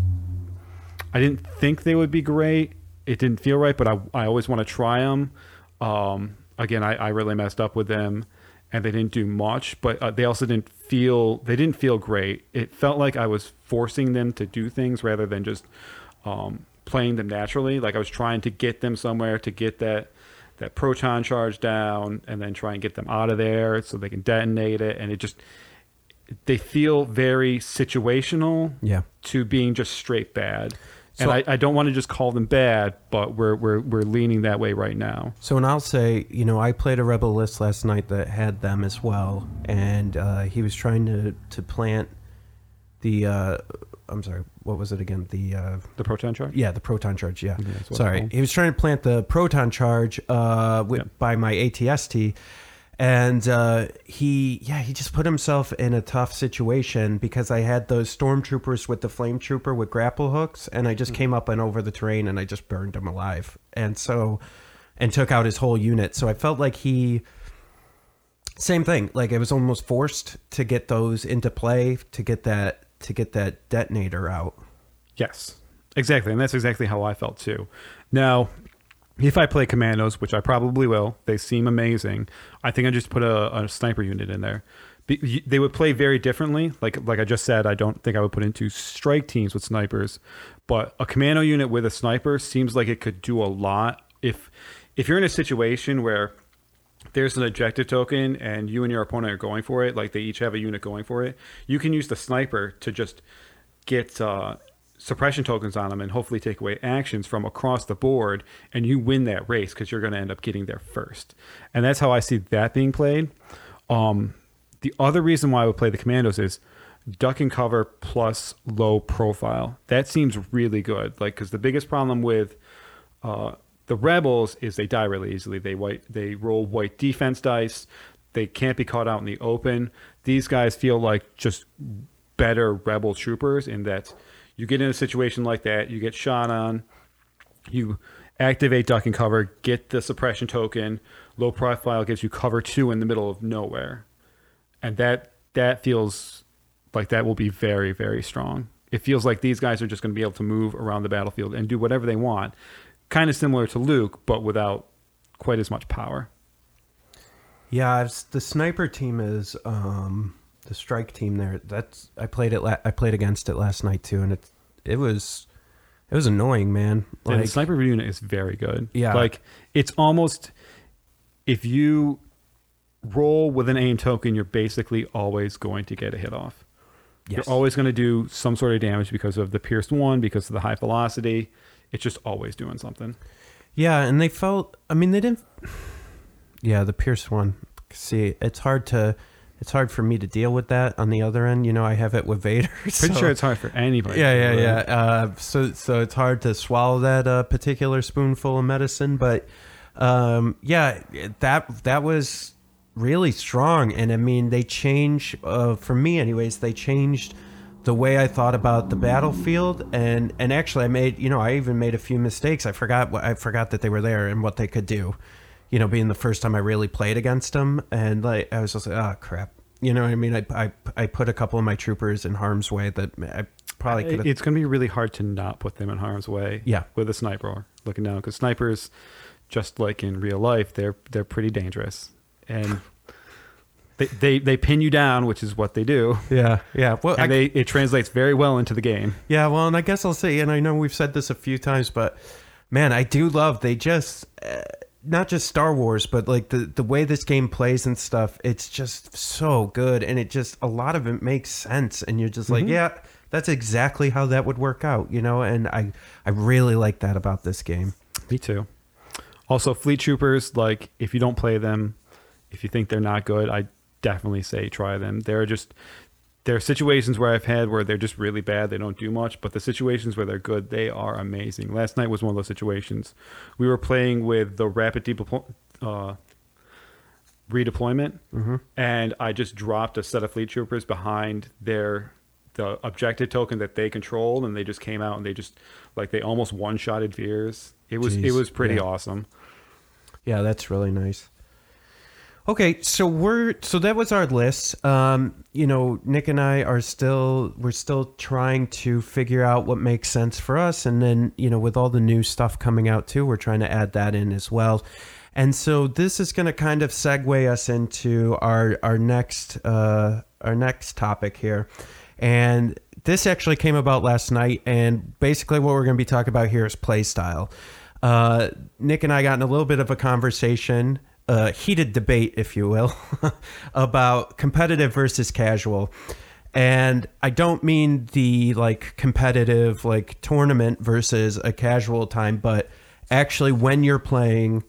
I didn't think they would be great. It didn't feel right, but I, I always want to try them. Um, again, I, I really messed up with them, and they didn't do much, but uh, they also didn't feel they didn't feel great. It felt like I was forcing them to do things rather than just um, playing them naturally. Like I was trying to get them somewhere to get that that proton charge down, and then try and get them out of there so they can detonate it. And it just they feel very situational Yeah. to being just straight bad. So- And I, I don't want to just call them bad, but we're we're we're leaning that way right now. So, and I'll say, you know, I played a Rebel list last night that had them as well, and uh, he was trying to, to plant the, uh, I'm sorry, what was it again? The, uh, The proton charge? yeah, the proton charge, yeah. Yeah, that's what it's Sorry. called. He was trying to plant the proton charge uh, with, Yeah. by my A T S T, and uh, he, yeah, he just put himself in a tough situation because I had those stormtroopers with the flame trooper with grapple hooks, and I just came up and over the terrain and I just burned him alive. And so, and took out his whole unit. So I felt like he, same thing, like it was almost forced to get those into play, to get that, to get that detonator out. Yes, exactly. And that's exactly how I felt too. Now, if I play Commandos, which I probably will, they seem amazing. I think I just put a, a sniper unit in there. Be, they would play very differently. Like like I just said, I don't think I would put into strike teams with snipers. But a commando unit with a sniper seems like it could do a lot. If if you're in a situation where there's an objective token and you and your opponent are going for it, like they each have a unit going for it, you can use the sniper to just get uh, suppression tokens on them and hopefully take away actions from across the board, and you win that race because you're going to end up getting there first. And that's how I see that being played. Um, the other reason why I would play the Commandos is duck and cover plus low profile. That seems really good. Like, because the biggest problem with uh, the Rebels is they die really easily. They white they roll white defense dice. They can't be caught out in the open. These guys feel like just better Rebel troopers in that you get in a situation like that, you get shot on, You activate duck and cover, get the suppression token. Low profile gives you cover two in the middle of nowhere. And that that feels like that will be very, very strong. It feels like these guys are just going to be able to move around the battlefield and do whatever they want. Kind of similar to Luke, but without quite as much power. Yeah, it's, the sniper team is um, the strike team there. That's I played it. La- I played against it last night too, and it it was it was annoying, man. Like, And the sniper unit is very good. Yeah. Like, it's almost, if you roll with an aim token, you're basically always going to get a hit off. yes. You're always going to do some sort of damage because of the pierced one, because of the high velocity. It's just always doing something. Yeah, and they felt. I mean, they didn't. Yeah, the Pierce one. See, it's hard to. It's hard for me to deal with that on the other end. You know, I have it with Vader. Pretty so- sure it's hard for anybody. Yeah, to yeah, do, yeah. right? Uh, so, so it's hard to swallow that uh, particular spoonful of medicine, but um, yeah, that that was really strong. And I mean, they changed uh, for me, anyways. They changed the way I thought about the battlefield, and and actually, I made you know, I even made a few mistakes. I forgot what I forgot that they were there and what they could do. You know, being the first time I really played against them, and like I was just like, oh crap. You know what I mean? I, I I put a couple of my troopers in harm's way that I probably could have. It's going to be really hard to not put them in harm's way. Yeah. With a sniper looking down, because snipers, just like in real life, they're they're pretty dangerous, and they they, they pin you down, which is what they do, Yeah, yeah. Well, and I, they it translates very well into the game. yeah. Well, and I guess I'll say, and I know we've said this a few times, but man, I do love they just. Uh, not just Star Wars, but like the, the way this game plays and stuff, it's just so good. And it just, a lot of it makes sense. And you're just like, yeah, that's exactly how that would work out, you know? And I, I really like that about this game. Me too. Also, fleet troopers, like, if you don't play them, if you think they're not good, I definitely say try them. They're just, there are situations where I've had where they're just really bad. They don't do much, but the situations where they're good, they are amazing. Last night was one of those situations. We were playing with the rapid deploy, uh, redeployment, Mm-hmm. and I just dropped a set of fleet troopers behind their the objective token that they controlled, and they just came out and they just like they almost one-shotted Veers. It was Jeez. it was pretty Yeah. awesome. Yeah, that's really nice. Okay, so we're so that was our list. Um, you know, Nick and I are still we're still trying to figure out what makes sense for us, and then you know, with all the new stuff coming out too, we're trying to add that in as well. And so this is going to kind of segue us into our our next uh, our next topic here, and this actually came about last night. And basically, what we're going to be talking about here is play style. Uh, Nick and I got in a little bit of a conversation. A heated debate, if you will, about competitive versus casual. And I don't mean the like competitive like tournament versus a casual time, but actually when you're playing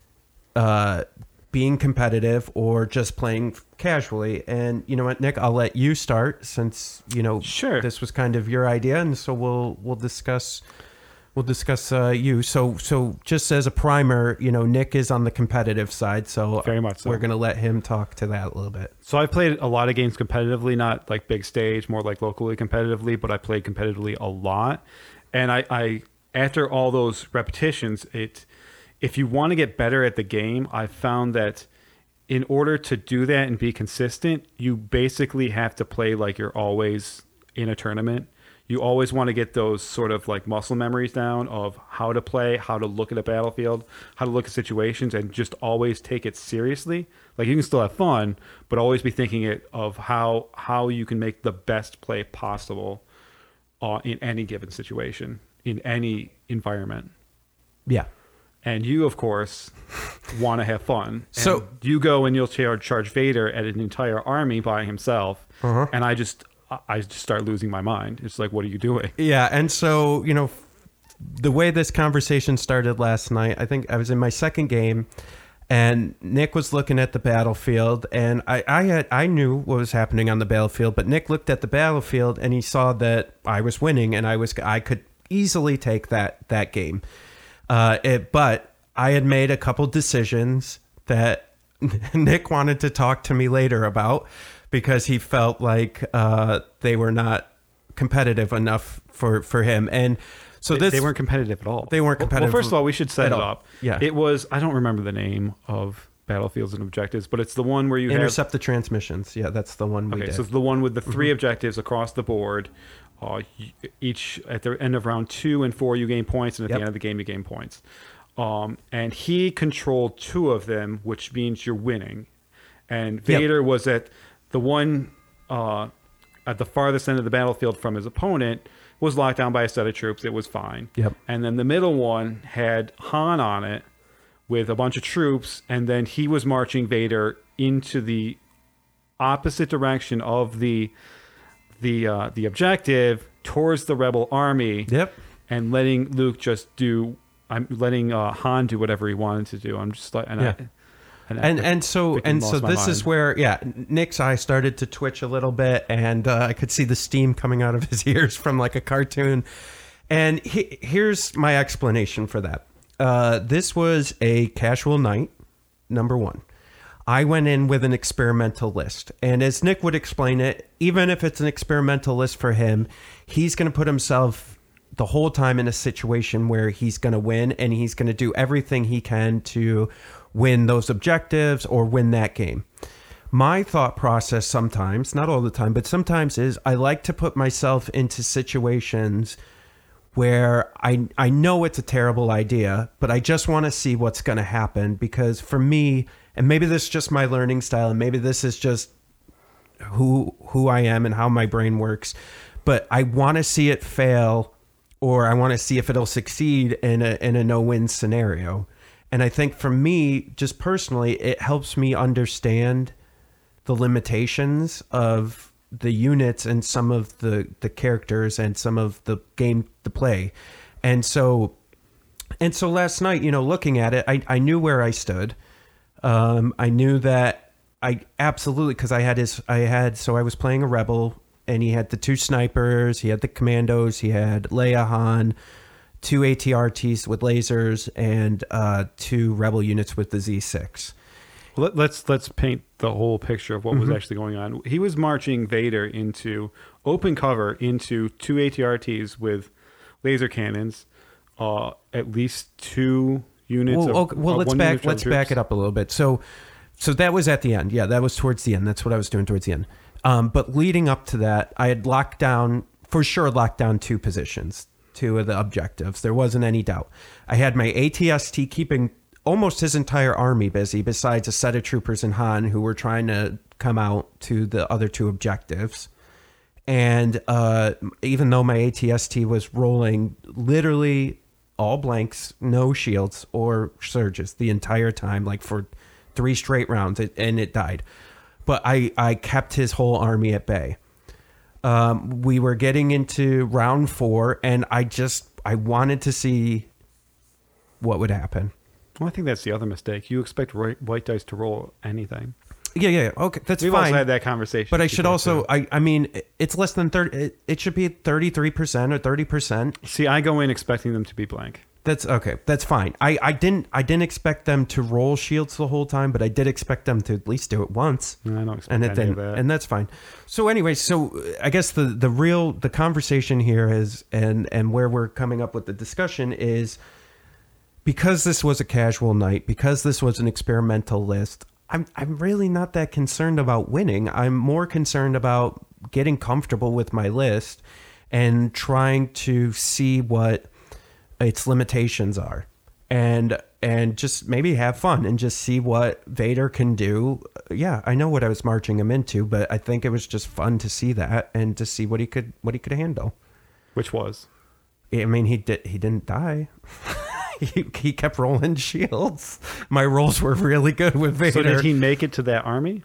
uh, being competitive or just playing casually. And you know what, Nick, I'll let you start since, you know, Sure. this was kind of your idea. And so we'll we'll discuss We'll discuss uh, you. So, so just as a primer, you know, Nick is on the competitive side, so Very much so. we're going to let him talk to that a little bit. So I've played a lot of games competitively, not like big stage, more like locally competitively, but I played competitively a lot. And I, I after all those repetitions, it if you want to get better at the game, I found that in order to do that and be consistent, you basically have to play like you're always in a tournament. You always want to get those sort of like muscle memories down of how to play, how to look at a battlefield, how to look at situations, and just always take it seriously. Like you can still have fun, but always be thinking it of how how you can make the best play possible uh, in any given situation, in any environment. Yeah. And you, of course, want to have fun. So- And you go and you'll charge, charge Vader at an entire army by himself, Uh-huh. and I just I just start losing my mind. It's like, what are you doing? Yeah. And so, you know, f- the way this conversation started last night, I think I was in my second game and Nick was looking at the battlefield, and I, I had, I knew what was happening on the battlefield, but Nick looked at the battlefield and he saw that I was winning and I was, I could easily take that, that game. Uh, it, but I had made a couple decisions that Nick wanted to talk to me later about, because he felt like uh, they were not competitive enough for, for him. And So they, this they weren't competitive at all. They weren't competitive. Well, first of all, we should set at it all. up. Yeah. It was, I don't remember the name of Battlefields and Objectives, but it's the one where you Intercept have... the transmissions. Yeah, that's the one we Okay, did. so it's the one with the three Mhm. objectives across the board. Uh, y- each, at the end of round two and four, you gain points, and at Yep. the end of the game, you gain points. Um, and he controlled two of them, which means you're winning. And Vader was at the one uh, at the farthest end of the battlefield from his opponent, was locked down by a set of troops. It was fine. Yep. And then the middle one had Han on it with a bunch of troops, and then he was marching Vader into the opposite direction of the the uh, the objective towards the rebel army. Yep. And letting Luke just do. I'm letting uh, Han do whatever he wanted to do. I'm just like, and Yeah. I, and and I and so freaking and so lost my this is mind. where yeah Nick's eye started to twitch a little bit, and uh, I could see the steam coming out of his ears from like a cartoon. And he, here's my explanation for that. Uh, this was a casual night. Number one, I went in with an experimental list, and as Nick would explain it, even if it's an experimental list for him, he's going to put himself the whole time in a situation where he's going to win, and he's going to do everything he can to win those objectives or win that game. My thought process sometimes, not all the time, but sometimes is I like to put myself into situations where I I know it's a terrible idea, but I just want to see what's going to happen, because for me, and maybe this is just my learning style, and maybe this is just who who I am and how my brain works, but I want to see it fail, or I want to see if it'll succeed in a in a no-win scenario. And I think for me, just personally, it helps me understand the limitations of the units and some of the, the characters and some of the game to play. And so, and so last night, you know, looking at it, I, I knew where I stood. Um, I knew that I absolutely, cause I had his, I had, so I was playing a rebel, and he had the two snipers, he had the commandos, he had Leia, Han, two A T R Ts with lasers, and uh, two rebel units with the Z six. Let, let's let's paint the whole picture of what Mm-hmm. was actually going on. He was marching Vader into open cover into two A T R Ts with laser cannons, uh, at least two units. Well, of, okay, well uh, let's one back unit of let's troops. back it up a little bit. So, so that was at the end. Yeah, that was towards the end. That's what I was doing towards the end. Um, but leading up to that, I had locked down, for sure, locked down two positions, two of the objectives. There wasn't any doubt. I had my A T S T keeping almost his entire army busy, besides a set of troopers in Han who were trying to come out to the other two objectives. And uh, even though my A T S T was rolling literally all blanks, no shields or surges the entire time, like for three straight rounds, it, and it died. But I, I kept his whole army at bay. Um, we were getting into round four, and I just, I wanted to see what would happen. Well, I think that's the other mistake. You expect right, white dice to roll anything. Yeah, yeah, okay, that's We've fine. also had that conversation. But I should before, also, too. I, I mean, it's less than thirty. It, it should be thirty-three percent or thirty percent. See, I go in expecting them to be blank. That's okay. That's fine. I, I didn't, I didn't expect them to roll shields the whole time, but I did expect them to at least do it once. I don't expect and it any then, of that. and that's fine. So anyway, so I guess the, the real, the conversation here is, and, and where we're coming up with the discussion is, because this was a casual night, because this was an experimental list, I'm I'm really not that concerned about winning. I'm more concerned about getting comfortable with my list and trying to see what its limitations are, and and just maybe have fun and just see what Vader can do. Yeah, I know what I was marching him into, but I think it was just fun to see that and to see what he could what he could handle. Which was? I mean, he did he didn't die. He, he kept rolling shields. My rolls were really good with Vader. So did he make it to that army?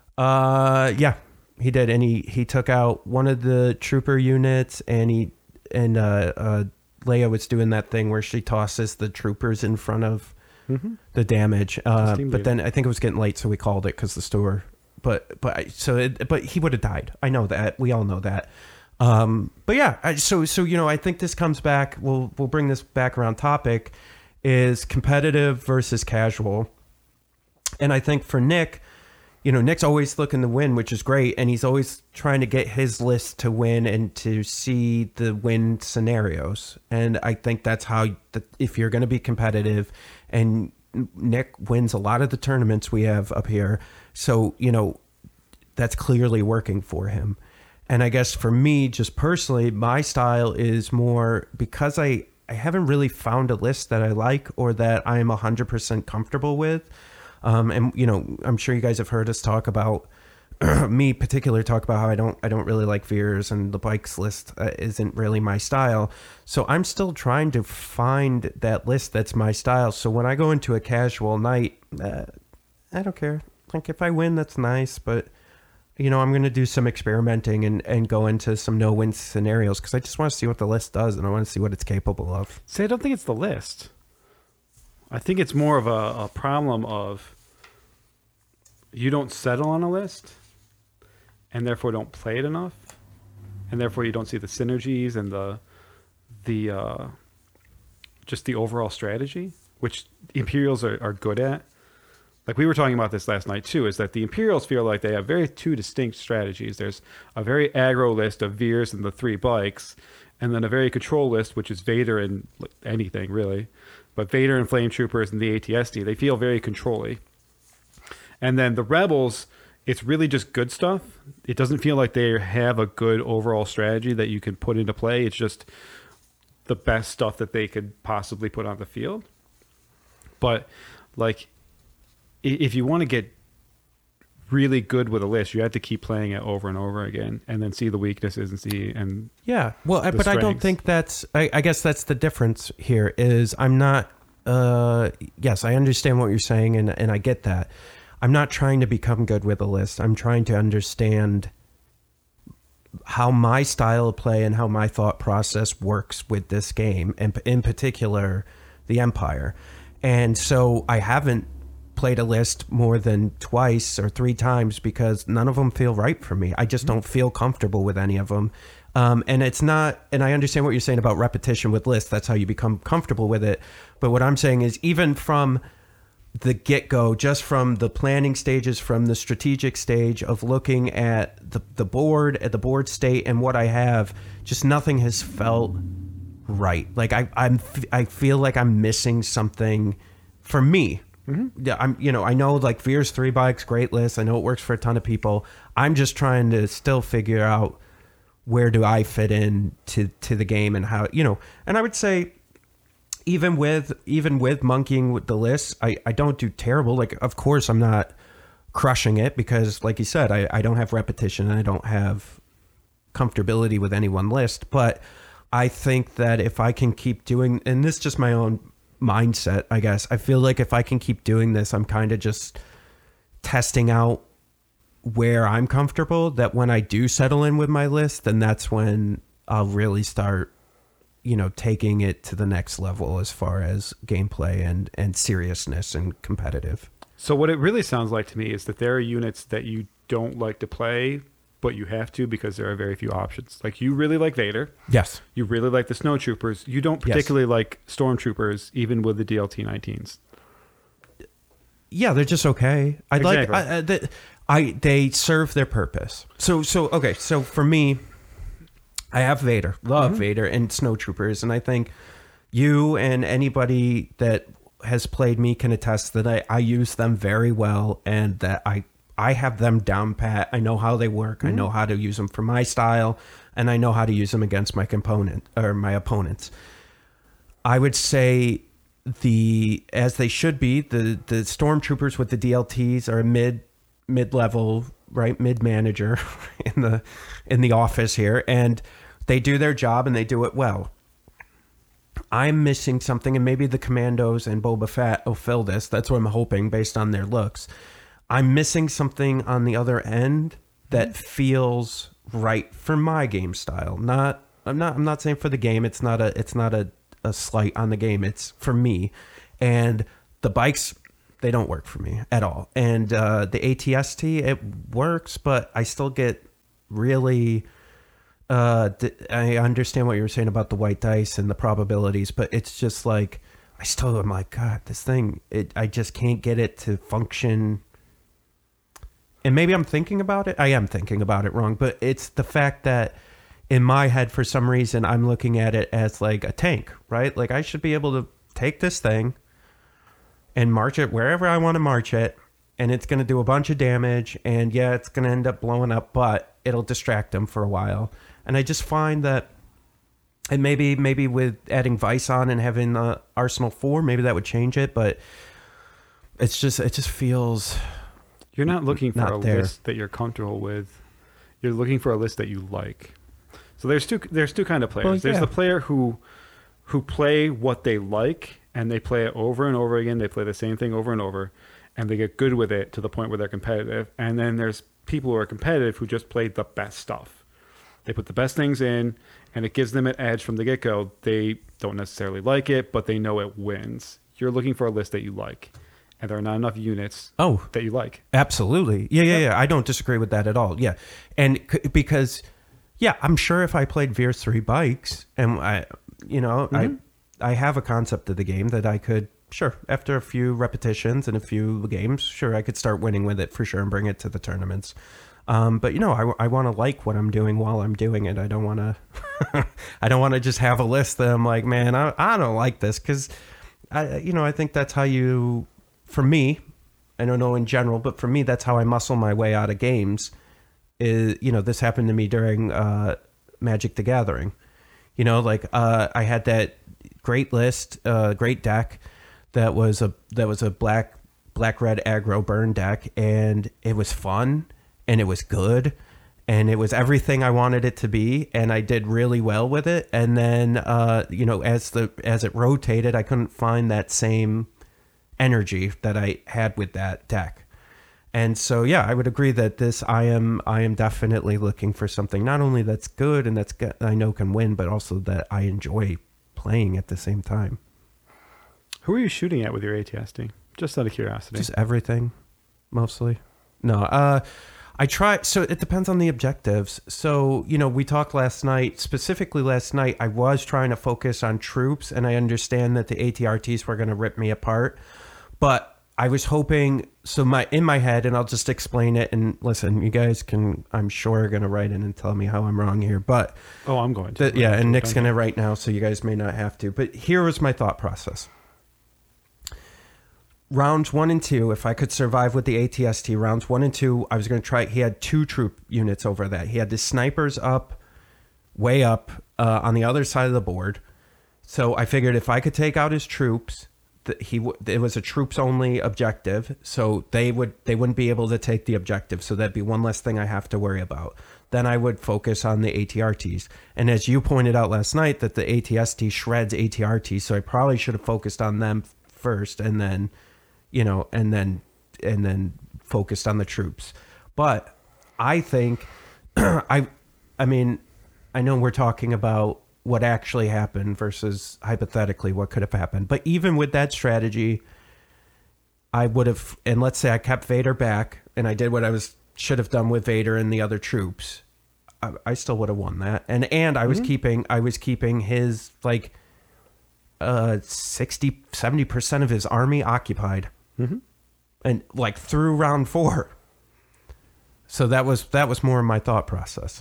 Uh, yeah, he did, and he he took out one of the trooper units, and he and uh, uh Leia was doing that thing where she tosses the troopers in front of Mm-hmm. the damage. Uh, Steam but Leader. then I think it was getting late, so we called it because the store. But but I, so it, but he would have died. I know that. We all know that. Um, but yeah, I, so so you know, I think this comes back. We'll we'll bring this back around. Topic is competitive versus casual, and I think for Nick, you know, Nick's always looking to win, which is great. And he's always trying to get his list to win and to see the win scenarios. And I think that's how, the, if you're going to be competitive, and Nick wins a lot of the tournaments we have up here. So, you know, that's clearly working for him. And I guess for me, just personally, my style is more because I, I haven't really found a list that I like or that I'm one hundred percent comfortable with. Um, and, you know, I'm sure you guys have heard us talk about, me particularly talk about how I don't I don't really like Veers, and the bikes list uh, isn't really my style. So I'm still trying to find that list that's my style. So when I go into a casual night, uh, I don't care. Like if I win, that's nice. But, you know, I'm going to do some experimenting and, and go into some no-win scenarios because I just want to see what the list does and I want to see what it's capable of. See, I don't think it's the list. I think it's more of a, a problem of you don't settle on a list and therefore don't play it enough, and therefore you don't see the synergies and the the uh, just the overall strategy, which Imperials are, are good at. Like we were talking about this last night too, is that the Imperials feel like they have very two distinct strategies. There's a very aggro list of Veers and the three bikes, and then a very control list, which is Vader and anything really, but Vader and Flame Troopers and the A T S D. They feel very control-y. And then the Rebels, it's really just good stuff. It doesn't feel like they have a good overall strategy that you can put into play. It's just the best stuff that they could possibly put on the field. But like, if you want to get really good with a list, you have to keep playing it over and over again, and then see the weaknesses and see and yeah. Well, but strengths. I don't think that's. I, I guess that's the difference here. Is I'm not. Uh, yes, I understand what you're saying, and and I get that. I'm not trying to become good with a list. I'm trying to understand how my style of play and how my thought process works with this game, and in particular, the Empire. And so I haven't played a list more than twice or three times because none of them feel right for me. I just don't feel comfortable with any of them. Um, and it's not, and I understand what you're saying about repetition with lists. That's how you become comfortable with it. But what I'm saying is even from the get-go, just from the planning stages, from the strategic stage of looking at the, the board, at the board state and what I have, just nothing has felt right. Like I, I'm, I feel like I'm missing something for me. Mm-hmm. Yeah, I'm, you know, I know like Veers three bikes, great list. I know it works for a ton of people. I'm just trying to still figure out where do I fit in to, to the game and how, you know, and I would say even with, even with monkeying with the list, I, I don't do terrible. Like, of course I'm not crushing it because like you said, I, I don't have repetition and I don't have comfortability with any one list, but I think that if I can keep doing, and this is just my own mindset, I guess. I feel like if I can keep doing this, I'm kind of just testing out where I'm comfortable, that when I do settle in with my list, then that's when I'll really start, you know, taking it to the next level as far as gameplay and, and seriousness and competitive. So what it really sounds like to me is that there are units that you don't like to play, but you have to because there are very few options. Like you really like Vader. Yes. You really like the Snowtroopers. You don't particularly yes. like Stormtroopers, even with the D L T nineteens. Yeah, they're just okay. I exactly. like I, they, I they serve their purpose. So so okay. So for me, I have Vader, love mm-hmm. Vader and Snowtroopers, and I think you and anybody that has played me can attest that I, I use them very well, and that I. I have them down pat. I know how they work. Mm-hmm. I know how to use them for my style, and I know how to use them against my component or my opponents. I would say the as they should be, the the Stormtroopers with the D L Ts are a mid mid level, right, mid manager in the in the office here, and they do their job and they do it well. I'm missing something, and maybe the Commandos and Boba Fett will fill this. That's what I'm hoping based on their looks. I'm missing something on the other end that feels right for my game style. Not, I'm not, I'm not saying for the game. It's not a, it's not a, a slight on the game. It's for me, and the bikes, they don't work for me at all. And uh, the A T S T, it works, but I still get really. Uh, I understand what you were saying about the white dice and the probabilities, but it's just like I still am like, God, this thing. It, I just can't get it to function and maybe I'm thinking about it. I am thinking about it wrong, but it's the fact that in my head, for some reason, I'm looking at it as like a tank, right? Like I should be able to take this thing and march it wherever I want to march it, and it's going to do a bunch of damage, and yeah, it's going to end up blowing up, but it'll distract them for a while. And I just find that, and maybe maybe with adding Vice on and having uh, Arsenal four, maybe that would change it, but it's just it just feels You're not looking for not a there. list that you're comfortable with. You're looking for a list that you like. So there's two there's two kind of players. Well, There's yeah. the player who who play what they like, and they play it over and over again. They play the same thing over and over, and they get good with it to the point where they're competitive. And then there's people who are competitive who just play the best stuff. They put the best things in, and it gives them an edge from the get-go. They don't necessarily like it, but they know it wins. You're looking for a list that you like, and there are not enough units oh that you like. absolutely yeah yeah yeah I don't disagree with that at all. Yeah, and c- because yeah, I'm sure if I played Veers three Bikes and I you know Mm-hmm. I I have a concept of the game that I could sure after a few repetitions and a few games sure I could start winning with it for sure and bring it to the tournaments. Um, but you know, I, I want to like what I'm doing while I'm doing it. I don't want to, I don't want to just have a list that I'm like, man, I, I don't like this. Cause I, you know, I think that's how you, for me, I don't know in general, but for me, that's how I muscle my way out of games is, you know, this happened to me during, uh, Magic the Gathering, you know, like, uh, I had that great list, uh, great deck that was a, that was a black, black, red aggro burn deck. And it was fun. And it was good, and it was everything I wanted it to be, and I did really well with it. And then, uh, you know, as the as it rotated, I couldn't find that same energy that I had with that deck. And so, yeah, I would agree that this I am I am definitely looking for something not only that's good and that's good, I know can win, but also that I enjoy playing at the same time. Who are you shooting at with your A T S T? Just out of curiosity. Just everything, mostly. No, uh. I try, so it depends on the objectives. So, you know, we talked last night, specifically last night, I was trying to focus on troops, and I understand that the A T R Ts were going to rip me apart. But I was hoping, so my in my head, and I'll just explain it, and listen, you guys can, I'm sure, are going to write in and tell me how I'm wrong here. But, oh, I'm going to. the, yeah, and Nick's going to write now, so you guys may not have to. But here was my thought process. Rounds one and two, if I could survive with the A T S T, rounds one and two, I was going to try. He had two troop units over that. He had the snipers up, way up uh, on the other side of the board. So I figured if I could take out his troops, that he w- it was a troops only objective. So they would they wouldn't be able to take the objective. So that'd be one less thing I have to worry about. Then I would focus on the A T R Ts. And as you pointed out last night, that the A T S T shreds A T R Ts. So I probably should have focused on them first, and then. You know, and then and then focused on the troops. But I think I I mean, I know we're talking about what actually happened versus hypothetically what could have happened. But even with that strategy, I would have, and let's say I kept Vader back and I did what I was should have done with Vader and the other troops, I, I still would have won that. And and I was Mm-hmm. keeping I was keeping his like uh sixty, seventy percent of his army occupied. Mm-hmm. And like through round four. So that was that was more my thought process.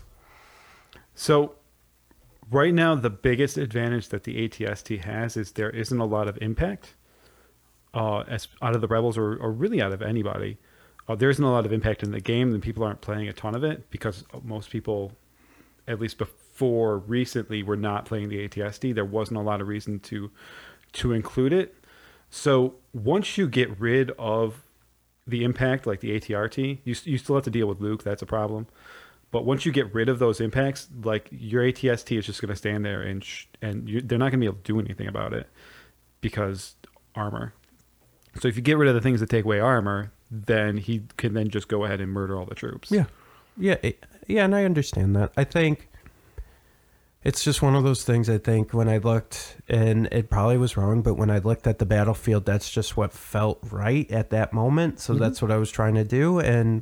So right now, the biggest advantage that the A T S T has is there isn't a lot of impact uh, as out of the Rebels or, or really out of anybody. Uh, there isn't a lot of impact in the game, and people aren't playing a ton of it because most people, at least before recently, were not playing the A T S T. There wasn't a lot of reason to to include it. So once you get rid of the impact, like the A T R T, you you still have to deal with Luke. That's a problem. But once you get rid of those impacts, like your A T S T is just going to stand there and sh- and you, they're not going to be able to do anything about it because armor. So if you get rid of the things that take away armor, then he can then just go ahead and murder all the troops. Yeah. Yeah. it- yeah. And I understand that. I think it's just one of those things. I think when I looked, and it probably was wrong, but when I looked at the battlefield, that's just what felt right at that moment. So Mhm. that's what I was trying to do. And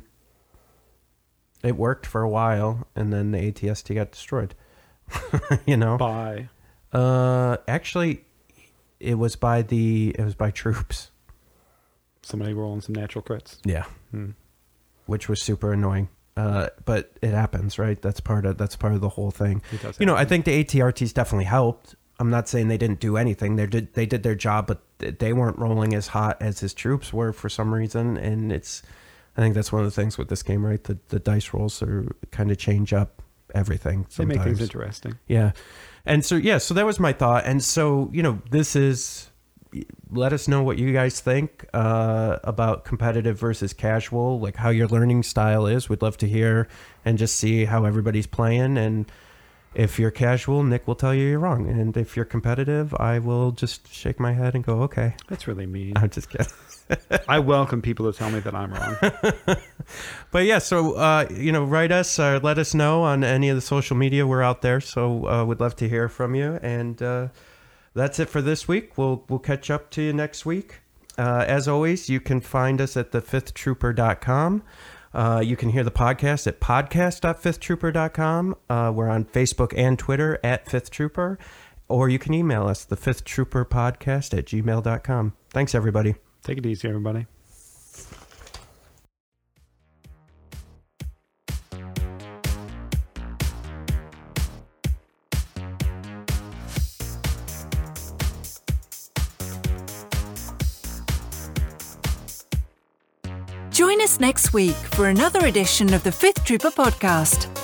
it worked for a while. And then the A T S T got destroyed, you know? By Uh, actually, it was by the, it was by troops. somebody rolling some natural crits. Yeah. Hmm. which was super annoying. Uh, but it happens, right? That's part of that's part of the whole thing. It does You know, I happen. think the A T R Ts definitely helped. I'm not saying they didn't do anything. They did they did their job, but they weren't rolling as hot as his troops were for some reason. And it's, I think that's one of the things with this game, right? The the dice rolls are kind of change up everything. They Sometimes. make things interesting. Yeah. And so, yeah, so that was my thought. And so, you know, this is, let us know what you guys think uh, about competitive versus casual, like how your learning style is. We'd love to hear and just see how everybody's playing. And if you're casual, Nick will tell you you're wrong. And if you're competitive, I will just shake my head and go, okay. That's really mean. I'm just kidding. I welcome people to tell me that I'm wrong. But yeah, so, uh, you know, write us or let us know on any of the social media. We're out there. So uh, we'd love to hear from you. And uh, that's it for this week. We'll we'll catch up to you next week. Uh, as always, you can find us at the fifth trooper dot com. Uh, you can hear the podcast at podcast dot fifth trooper dot com. Uh, we're on Facebook and Twitter at Fifth Trooper. Or you can email us, the fifth trooper podcast at gmail dot com. Thanks, everybody. Take it easy, everybody. Join us next week for another edition of the Fifth Trooper Podcast.